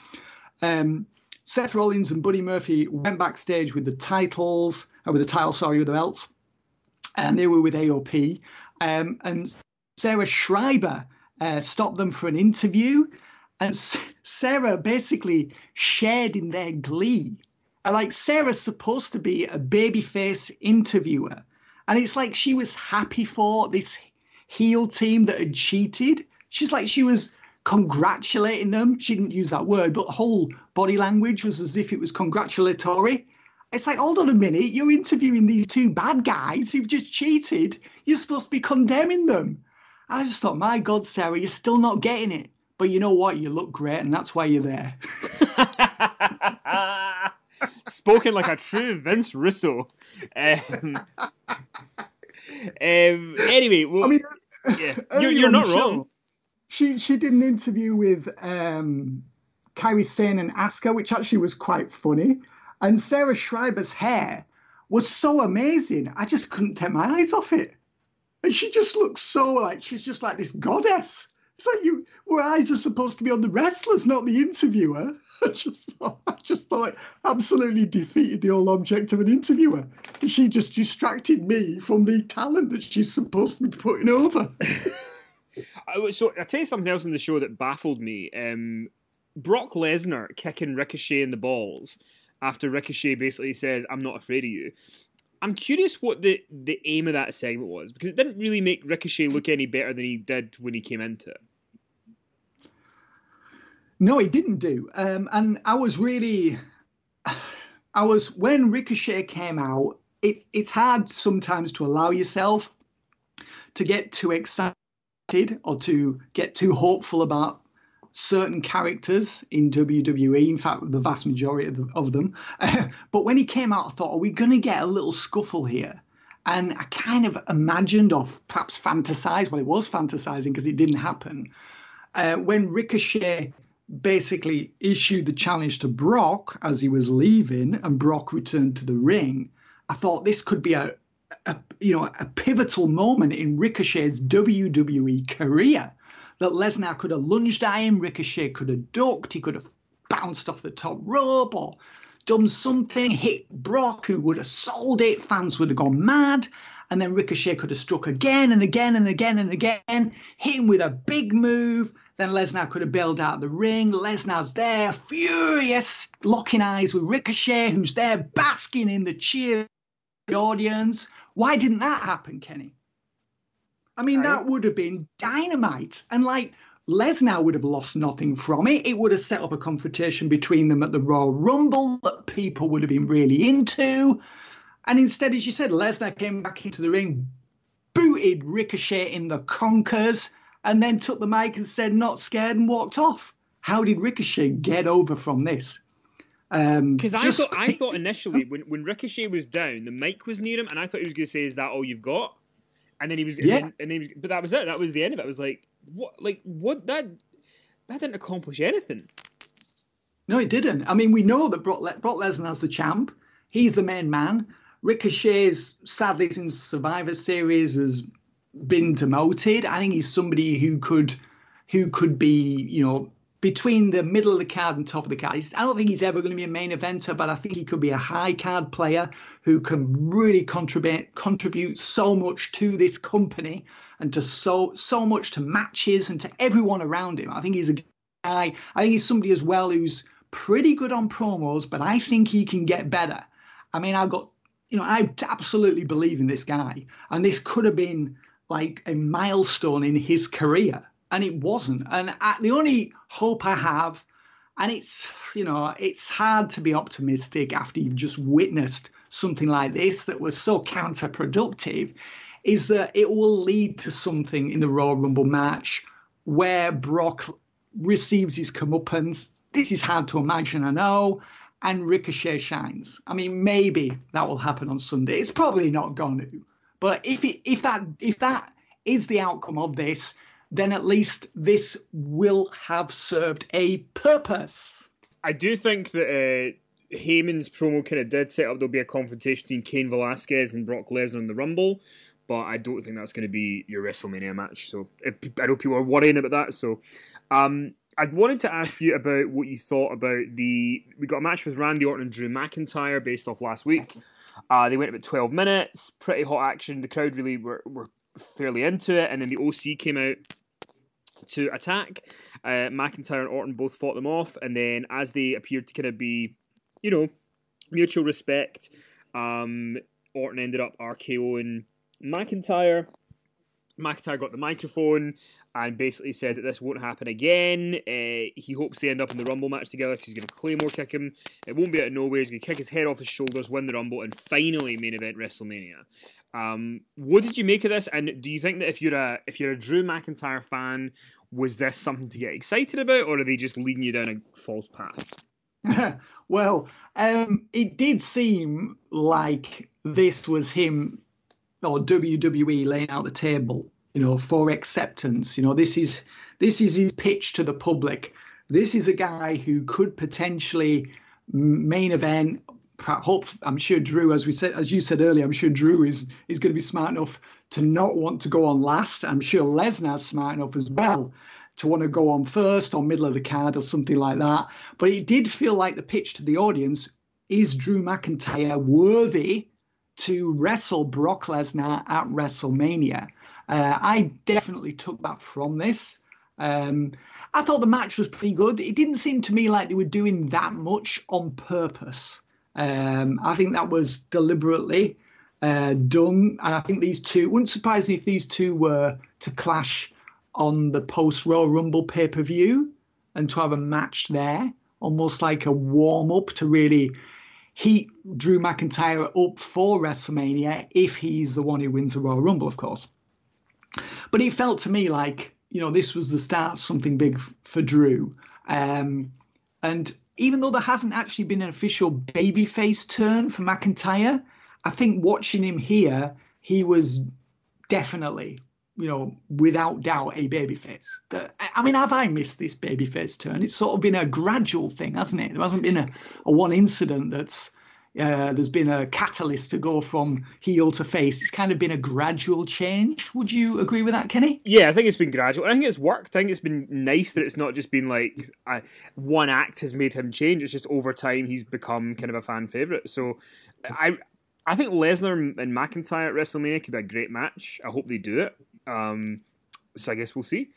Seth Rollins and Buddy Murphy went backstage with the the belts, and they were with AOP. And Sarah Schreiber stopped them for an interview, and Sarah basically shared in their glee. And like, Sarah's supposed to be a babyface interviewer, and it's like she was happy for this heel team that had cheated. She was congratulating them. She didn't use that word, but the whole body language was as if it was congratulatory. It's like, hold on a minute, you're interviewing these two bad guys who've just cheated. You're supposed to be condemning them. I just thought, my God, Sarah, you're still not getting it. But you know what? You look great, and that's why you're there. Spoken like a true Vince Russo. Anyway, well, yeah, you're not wrong. She did an interview with Kairi Sane and Asuka, which actually was quite funny. And Sarah Schreiber's hair was so amazing. I just couldn't take my eyes off it. And she just looks so like she's just like this goddess. It's like her eyes are supposed to be on the wrestlers, not the interviewer. I just thought it absolutely defeated the whole object of an interviewer. She just distracted me from the talent that she's supposed to be putting over. So I'll tell you something else in the show that baffled me. Brock Lesnar kicking Ricochet in the balls after Ricochet basically says, "I'm not afraid of you." I'm curious what the aim of that segment was, because it didn't really make Ricochet look any better than he did when he came into it. No, he didn't do. And when Ricochet came out, it's hard sometimes to allow yourself to get too excited or to get too hopeful about certain characters in WWE. In fact, the vast majority of them. But when he came out, I thought, are we going to get a little scuffle here? And I kind of imagined, or perhaps fantasized, well, it was fantasizing because it didn't happen. When Ricochet basically issued the challenge to Brock as he was leaving and Brock returned to the ring, I thought this could be a pivotal moment in Ricochet's WWE career. That Lesnar could have lunged at him, Ricochet could have ducked, he could have bounced off the top rope or done something, hit Brock, who would have sold it, fans would have gone mad, and then Ricochet could have struck again and again and again and again, hit him with a big move, then Lesnar could have bailed out of the ring, Lesnar's there, furious, locking eyes with Ricochet, who's there basking in the cheer of the audience. Why didn't that happen, Kenny? I mean, that would have been dynamite. And like, Lesnar would have lost nothing from it. It would have set up a confrontation between them at the Royal Rumble that people would have been really into. And instead, as you said, Lesnar came back into the ring, booted Ricochet in the conkers, and then took the mic and said, "Not scared," and walked off. How did Ricochet get over from this? Because I thought initially when Ricochet was down, the mic was near him, and I thought he was going to say, "Is that all you've got?" And then he was, but that was it. That was the end of it. I was like, what? That didn't accomplish anything. No, it didn't. I mean, we know that Brock Lesnar's the champ. He's the main man. Ricochet's, sadly, since Survivor Series, has been demoted. I think he's somebody who could be, between the middle of the card and top of the card. I don't think he's ever going to be a main eventer, but I think he could be a high card player who can really contribute so much to this company and to so much to matches and to everyone around him. I think he's a guy. I think he's somebody as well who's pretty good on promos, but I think he can get better. I mean, I absolutely believe in this guy, and this could have been like a milestone in his career. And it wasn't. And the only hope I have, and it's hard to be optimistic after you've just witnessed something like this that was so counterproductive, is that it will lead to something in the Royal Rumble match where Brock receives his comeuppance. This is hard to imagine, I know, and Ricochet shines. I mean, maybe that will happen on Sunday. It's probably not going to. But if that is the outcome of this, then at least this will have served a purpose. I do think that Heyman's promo kind of did set up there'll be a confrontation between Cain Velasquez and Brock Lesnar in the Rumble, but I don't think that's going to be your WrestleMania match. So I know people are worrying about that. So I wanted to ask you about what you thought about we got a match with Randy Orton and Drew McIntyre based off last week. They went about 12 minutes, pretty hot action. The crowd really were fairly into it, and then the OC came out to attack. McIntyre and Orton both fought them off, and then as they appeared to kind of be, mutual respect, Orton ended up RKOing McIntyre. McIntyre got the microphone and basically said that this won't happen again. He hopes they end up in the Rumble match together because he's going to Claymore kick him. It won't be out of nowhere. He's going to kick his head off his shoulders, win the Rumble, and finally main event WrestleMania. What did you make of this? And do you think that if you're a Drew McIntyre fan, was this something to get excited about, or are they just leading you down a false path? Well, it did seem like this was him or WWE laying out the table, for acceptance. This is his pitch to the public. This is a guy who could potentially main event. I'm sure Drew, as you said earlier, I'm sure Drew is going to be smart enough to not want to go on last. I'm sure Lesnar's smart enough as well to want to go on first or middle of the card or something like that. But it did feel like the pitch to the audience, is Drew McIntyre worthy to wrestle Brock Lesnar at WrestleMania? I definitely took that from this. I thought the match was pretty good. It didn't seem to me like they were doing that much on purpose. I think that was deliberately done. And I think these two, wouldn't surprise me if these two were to clash on the post-Royal Rumble pay-per-view and to have a match there, almost like a warm-up to really heat Drew McIntyre up for WrestleMania if he's the one who wins the Royal Rumble, of course. But it felt to me like, this was the start of something big for Drew. And even though there hasn't actually been an official babyface turn for McIntyre, I think watching him here, he was definitely, without doubt, a babyface. I mean, have I missed this babyface turn? It's sort of been a gradual thing, hasn't it? There hasn't been a one incident that's there's been a catalyst to go from heel to face. It's kind of been a gradual change. Would you agree with that, Kenny? Yeah, I think it's been gradual. I think it's worked. I think it's been nice that it's not just been like one act has made him change. It's just over time he's become kind of a fan favourite. So I think Lesnar and McIntyre at WrestleMania could be a great match. I hope they do it. So I guess we'll see.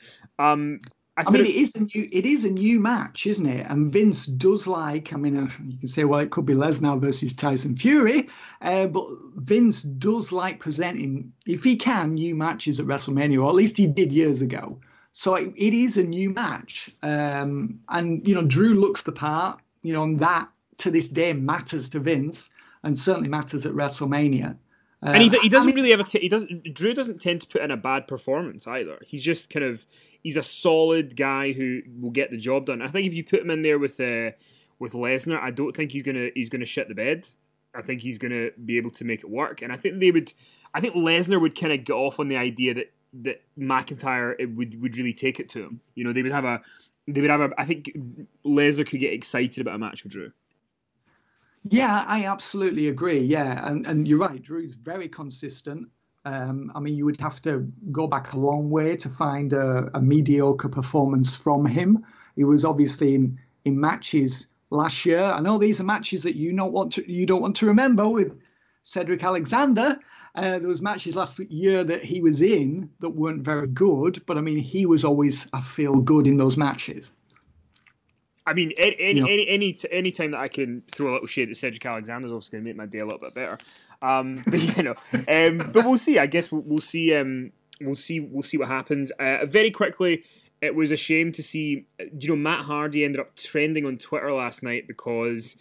It is a new match, isn't it? And Vince does like, you can say, well, it could be Lesnar versus Tyson Fury, but Vince does like presenting, if he can, new matches at WrestleMania, or at least he did years ago. So it is a new match. And, Drew looks the part, and that to this day matters to Vince and certainly matters at WrestleMania. And he doesn't really ever. Drew doesn't tend to put in a bad performance either. He's just he's a solid guy who will get the job done. I think if you put him in there with Lesnar, I don't think he's gonna shit the bed. I think he's gonna be able to make it work. And I think Lesnar would kind of get off on the idea that McIntyre would really take it to him. They would have a. I think Lesnar could get excited about a match with Drew. Yeah, I absolutely agree. Yeah, and you're right. Drew's very consistent, I mean, you would have to go back a long way to find a mediocre performance from him. He was obviously in matches last year. I know these are matches that you don't want to remember with Cedric Alexander. There was matches last year that he was in that weren't very good, but I mean, he was always, I feel, good in those matches. I mean, any time that I can throw a little shade at Cedric Alexander is obviously going to make my day a little bit better. But we'll see. I guess we'll see. We'll see what happens. Very quickly, it was a shame to see. Matt Hardy ended up trending on Twitter last night because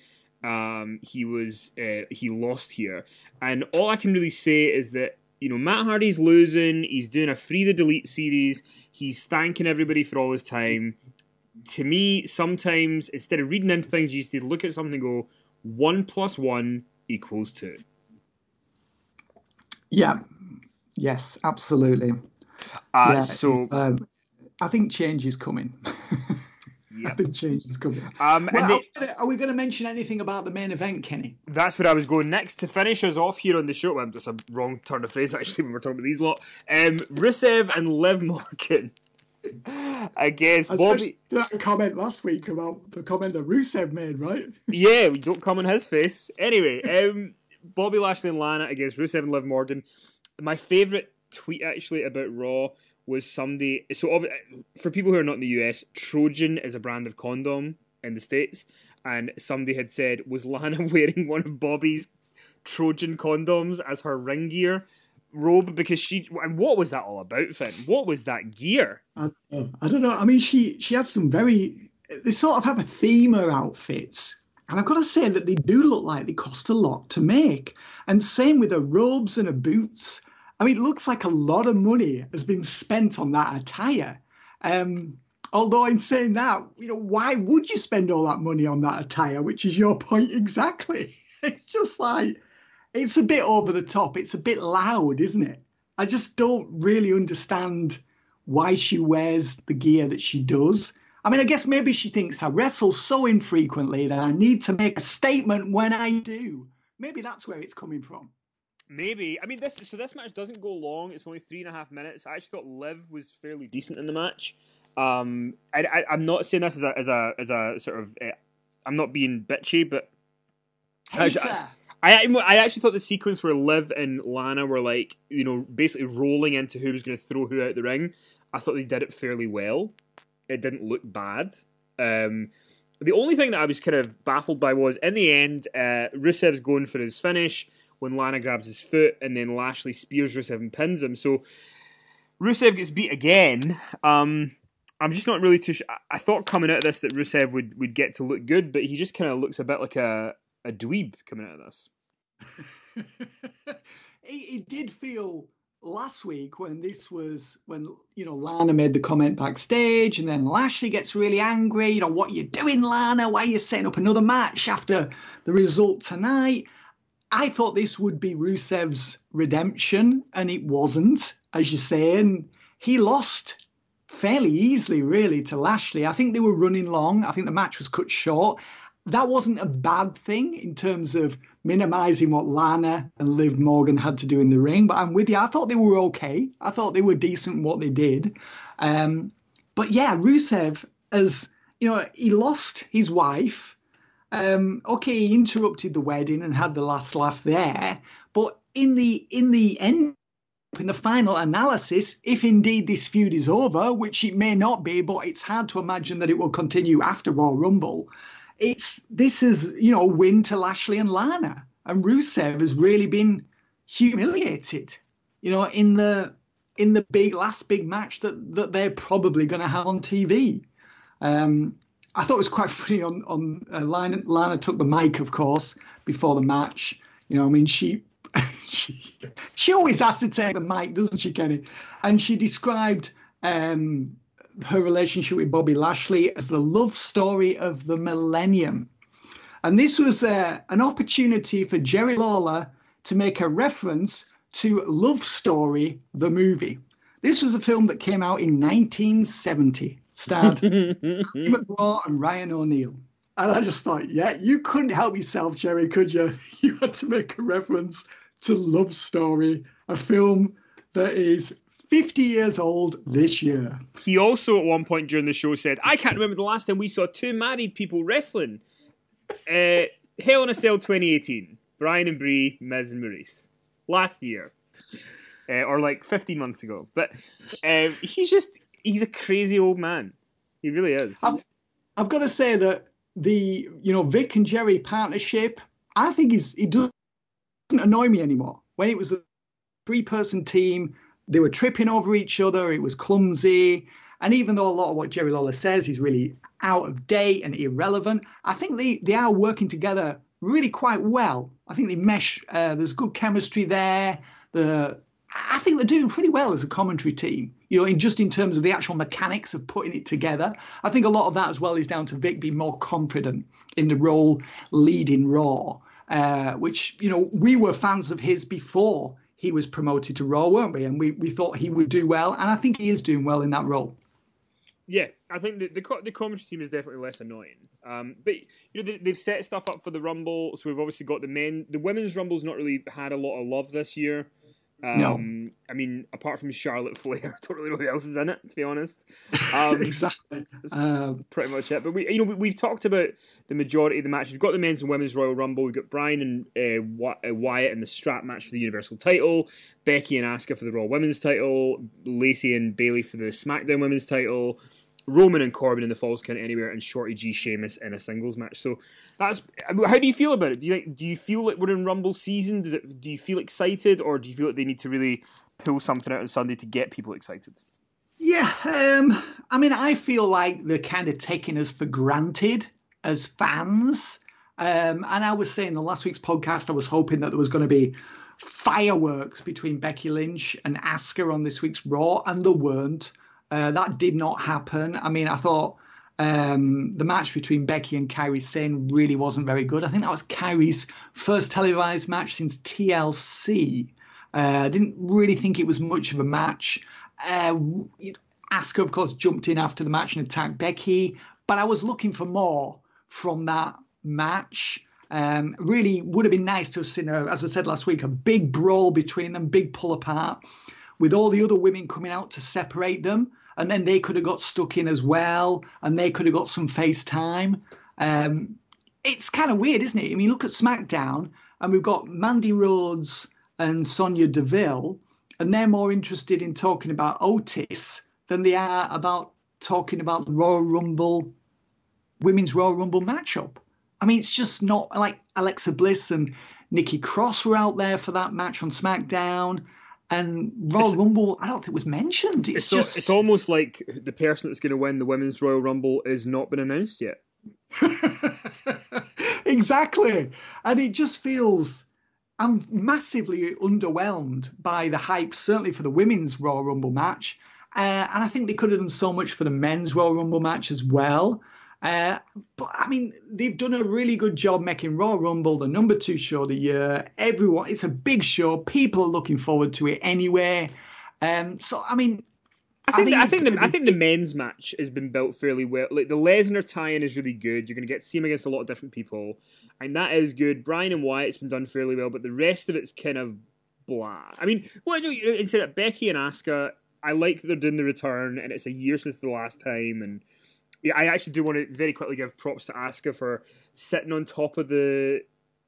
he lost here, and all I can really say is that Matt Hardy's losing. He's doing a Free the Delete series. He's thanking everybody for all his time. To me, sometimes, instead of reading into things, you just need to look at something and go, 1 + 1 = 2. Yeah. Yes, absolutely. I think change is coming. Yep. I think change is coming. Are we going to mention anything about the main event, Kenny? That's where I was going next. To finish us off here on the show, well, that's a wrong turn of phrase, actually, when we're talking about these lot. Rusev and Liv Morgan. I guess Bobby. That comment last week about the comment that Rusev made, right? Yeah, we don't come on his face. Anyway, Bobby Lashley and Lana against Rusev and Liv Morgan. My favourite tweet actually about Raw was somebody. So for people who are not in the US, Trojan is a brand of condom in the States, and somebody had said, was Lana wearing one of Bobby's Trojan condoms as her ring gear robe? Because and what was that all about, Finn? What was that gear? I don't know. I mean, she had some they sort of have a theme, her outfits. And I've got to say that they do look like they cost a lot to make. And same with her robes and her boots. I mean, it looks like a lot of money has been spent on that attire. Although in saying that, why would you spend all that money on that attire? Which is your point exactly. It's just like, it's a bit over the top. It's a bit loud, isn't it? I just don't really understand why she wears the gear that she does. I mean, I guess maybe she thinks I wrestle so infrequently that I need to make a statement when I do. Maybe that's where it's coming from. Maybe. I mean, this match doesn't go long. It's only 3.5 minutes. I actually thought Liv was fairly decent in the match. I'm not saying this as a sort of. I'm not being bitchy, but I actually thought the sequence where Liv and Lana were like, basically rolling into who was going to throw who out the ring. I thought they did it fairly well. It didn't look bad. The only thing that I was kind of baffled by was, in the end, Rusev's going for his finish when Lana grabs his foot, and then Lashley spears Rusev and pins him. So Rusev gets beat again. I'm just not really too sure. I thought coming out of this that Rusev would get to look good, but he just kind of looks a bit like a dweeb coming out of this. It did feel last week when Lana made the comment backstage, and then Lashley gets really angry. What are you doing, Lana? Why are you setting up another match after the result tonight? I thought this would be Rusev's redemption, and it wasn't, as you say. And he lost fairly easily, really, to Lashley. I think they were running long. I think the match was cut short. That wasn't a bad thing in terms of minimising what Lana and Liv Morgan had to do in the ring. But I'm with you. I thought they were okay. I thought they were decent in what they did. But yeah, Rusev, he lost his wife. Okay, he interrupted the wedding and had the last laugh there. But in the end, in the final analysis, if indeed this feud is over, which it may not be, but it's hard to imagine that it will continue after Royal Rumble. This is a win to Lashley and Lana, and Rusev has really been humiliated, in the last big match that they're probably going to have on TV. I thought it was quite funny on Lana took the mic, of course, before the match. She always has to take the mic, doesn't she, Kenny? And she described her relationship with Bobby Lashley as the love story of the millennium. And this was an opportunity for Jerry Lawler to make a reference to Love Story, the movie. This was a film that came out in 1970, starred Marty McGraw and Ryan O'Neal. And I just thought, yeah, you couldn't help yourself, Jerry, could you? You had to make a reference to Love Story, a film that is 50 years old this year. He also, at one point during the show, said, I can't remember the last time we saw two married people wrestling. Hell in a Cell 2018. Brian and Brie, Miz and Maurice. Last year. Or like 15 months ago. But he's a crazy old man. He really is. I've got to say that the Vic and Jerry partnership, I think it doesn't annoy me anymore. When it was a 3-person team, they were tripping over each other. It was clumsy. And even though a lot of what Jerry Lawler says is really out of date and irrelevant, I think they are working together really quite well. I think they mesh. There's good chemistry there. I think they're doing pretty well as a commentary team, in terms of the actual mechanics of putting it together. I think a lot of that as well is down to Vic being more confident in the role leading Raw, which, we were fans of his before he was promoted to Raw, weren't we? And we thought he would do well. And I think he is doing well in that role. Yeah, I think the commentary team is definitely less annoying. But they've set stuff up for the Rumble, so we've obviously got the men. The women's Rumble's not really had a lot of love this year. No. I mean, apart from Charlotte Flair, I don't really know who else is in it, to be honest. Exactly. That's pretty much it. But we've talked about the majority of the matches. We've got the men's and women's Royal Rumble. We've got Bryan and Wyatt in the strap match for the Universal title, Becky and Asuka for the Raw Women's title, Lacey and Bayley for the SmackDown Women's title, Roman and Corbin in the Falls Count Anywhere, and Shorty G Sheamus in a singles match. So how do you feel about it? Do you feel like we're in Rumble season? Do you feel excited, or do you feel like they need to really pull something out on Sunday to get people excited? Yeah, I feel like they're kind of taking us for granted as fans. And I was saying on last week's podcast, I was hoping that there was going to be fireworks between Becky Lynch and Asuka on this week's Raw, and there weren't. That did not happen. I mean, I thought the match between Becky and Kairi Sane really wasn't very good. I think that was Kairi's first televised match since TLC. I didn't really think it was much of a match. Asuka, of course, jumped in after the match and attacked Becky, but I was looking for more from that match. Really would have been nice to have seen, as I said last week, a big brawl between them, big pull apart, with all the other women coming out to separate them. And then they could have got stuck in as well, and they could have got some face time. It's kind of weird, isn't it? I mean, look at SmackDown, and we've got Mandy Rhodes and Sonya Deville, and they're more interested in talking about Otis than they are about talking about the Royal Rumble, Women's Royal Rumble matchup. I mean, it's just not like Alexa Bliss and Nikki Cross were out there for that match on SmackDown. And Royal Rumble, I don't think was mentioned. It's almost like the person that's going to win the Women's Royal Rumble has not been announced yet. Exactly. And it just feels, I'm massively underwhelmed by the hype, certainly for the Women's Royal Rumble match. And I think they could have done so much for the Men's Royal Rumble match as well. But I mean, they've done a really good job making Royal Rumble the number 2 show of the year. It's a big show. People are looking forward to it anyway. So I mean, I think the men's match has been built fairly well. Like the Lesnar tie-in is really good. You're going to see him against a lot of different people, and that is good. Bryan and Wyatt's been done fairly well, but the rest of it's kind of blah. I mean, instead of Becky and Asuka, I like that they're doing the return, and it's a year since the last time, and yeah, I actually do want to very quickly give props to Asuka for sitting on top of the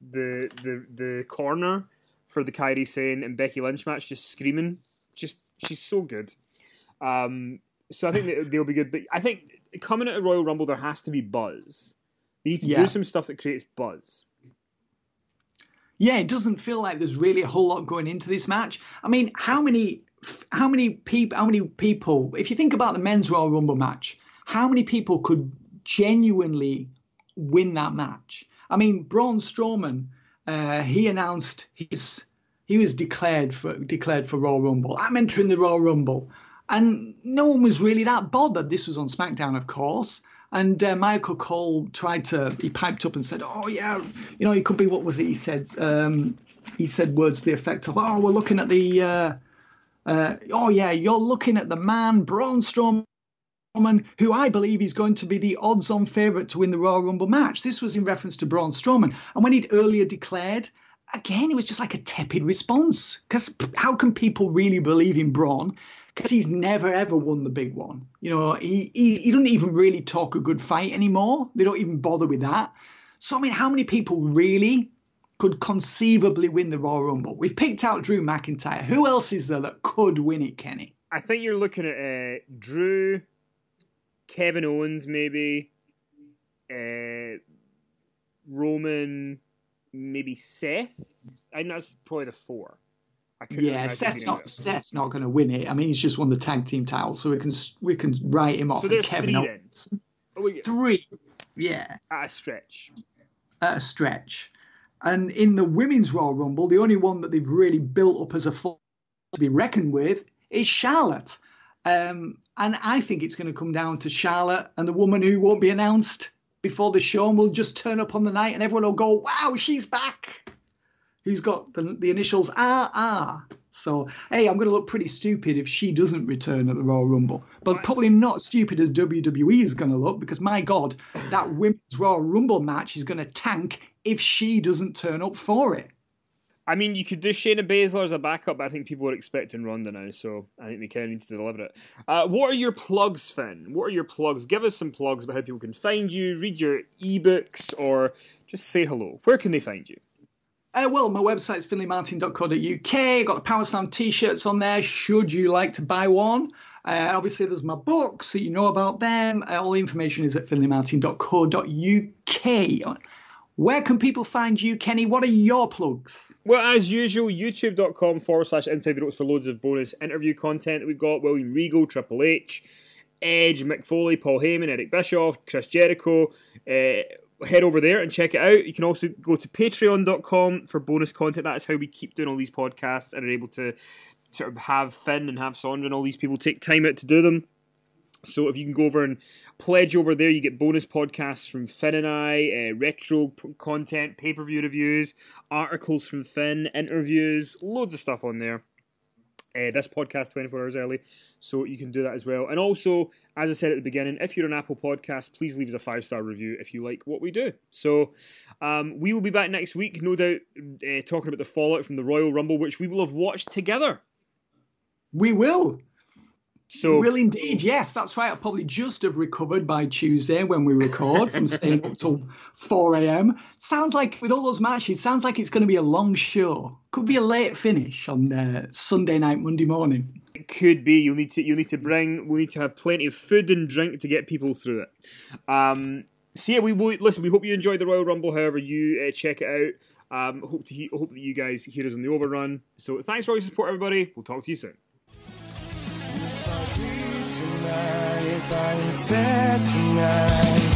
corner for the Kairi Sane and Becky Lynch match, just screaming. She's so good. So I think that they'll be good. But I think coming at a Royal Rumble, there has to be buzz. They need to do some stuff that creates buzz. Yeah, it doesn't feel like there's really a whole lot going into this match. I mean, how many people, if you think about the men's Royal Rumble match, how many people could genuinely win that match? I mean, Braun Strowman, he announced he was declared for Royal Rumble. I'm entering the Royal Rumble. And no one was really that bothered. This was on SmackDown, of course. And Michael Cole he piped up and said, oh, yeah, it could be, what was it he said? He said words to the effect of, oh, we're looking at you're looking at the man, Braun Strowman, who I believe is going to be the odds-on favourite to win the Royal Rumble match. This was in reference to Braun Strowman. And when he'd earlier declared, again, it was just like a tepid response. Because how can people really believe in Braun? Because he's never ever won the big one. You know, he doesn't even really talk a good fight anymore. They don't even bother with that. So I mean, how many people really could conceivably win the Royal Rumble? We've picked out Drew McIntyre. Who else is there that could win it, Kenny? I think you're looking at Drew, Kevin Owens, maybe, Roman, maybe Seth. I think that's probably the four. Yeah, Seth's not going to win it. I mean, he's just won the tag team title, so we can write him off. So there's Kevin Owens. Three, yeah, at a stretch. At a stretch. And in the Women's Royal Rumble, the only one that they've really built up as a force to be reckoned with is Charlotte. And I think it's going to come down to Charlotte and the woman who won't be announced before the show and will just turn up on the night and everyone will go, wow, she's back. Who's got the initials RR. So, hey, I'm going to look pretty stupid if she doesn't return at the Royal Rumble. But probably not stupid as WWE is going to look, because, my God, that Women's Royal Rumble match is going to tank if she doesn't turn up for it. I mean, you could do Shayna Baszler as a backup, but I think people are expecting Ronda now, so I think they kind of need to deliver it. What are your plugs, Finn? What are your plugs? Give us some plugs about how people can find you, read your ebooks, or just say hello. Where can they find you? Well, my website's finleymartin.co.uk. Got the Power Slam t-shirts on there, should you like to buy one. Obviously, there's my books, so you know about them. All the information is at finleymartin.co.uk. Where can people find you, Kenny? What are your plugs? Well, as usual, youtube.com/Inside the Ropes for loads of bonus interview content that we've got. William Regal, Triple H, Edge, Mick Foley, Paul Heyman, Eric Bischoff, Chris Jericho. Head over there and check it out. You can also go to patreon.com for bonus content. That's how we keep doing all these podcasts and are able to sort of have Finn and have Sondra and all these people take time out to do them. So if you can go over and pledge over there, you get bonus podcasts from Finn and I, retro content, pay-per-view reviews, articles from Finn, interviews, loads of stuff on there. This podcast 24 hours early, so you can do that as well. And also, as I said at the beginning, if you're an Apple Podcast, please leave us a 5-star review if you like what we do. So we will be back next week, no doubt, talking about the fallout from the Royal Rumble, which we will have watched together. We will. So, will indeed, yes, that's right. I'll probably just have recovered by Tuesday when we record from staying up till 4 a.m. Sounds like, with all those matches, sounds like it's going to be a long show. Could be a late finish on Sunday night, Monday morning. It could be. We need to have plenty of food and drink to get people through it. So yeah, we hope you enjoyed the Royal Rumble. However you check it out. Hope that you guys hear us on the overrun. So thanks for all your support, everybody. We'll talk to you soon. If I said tonight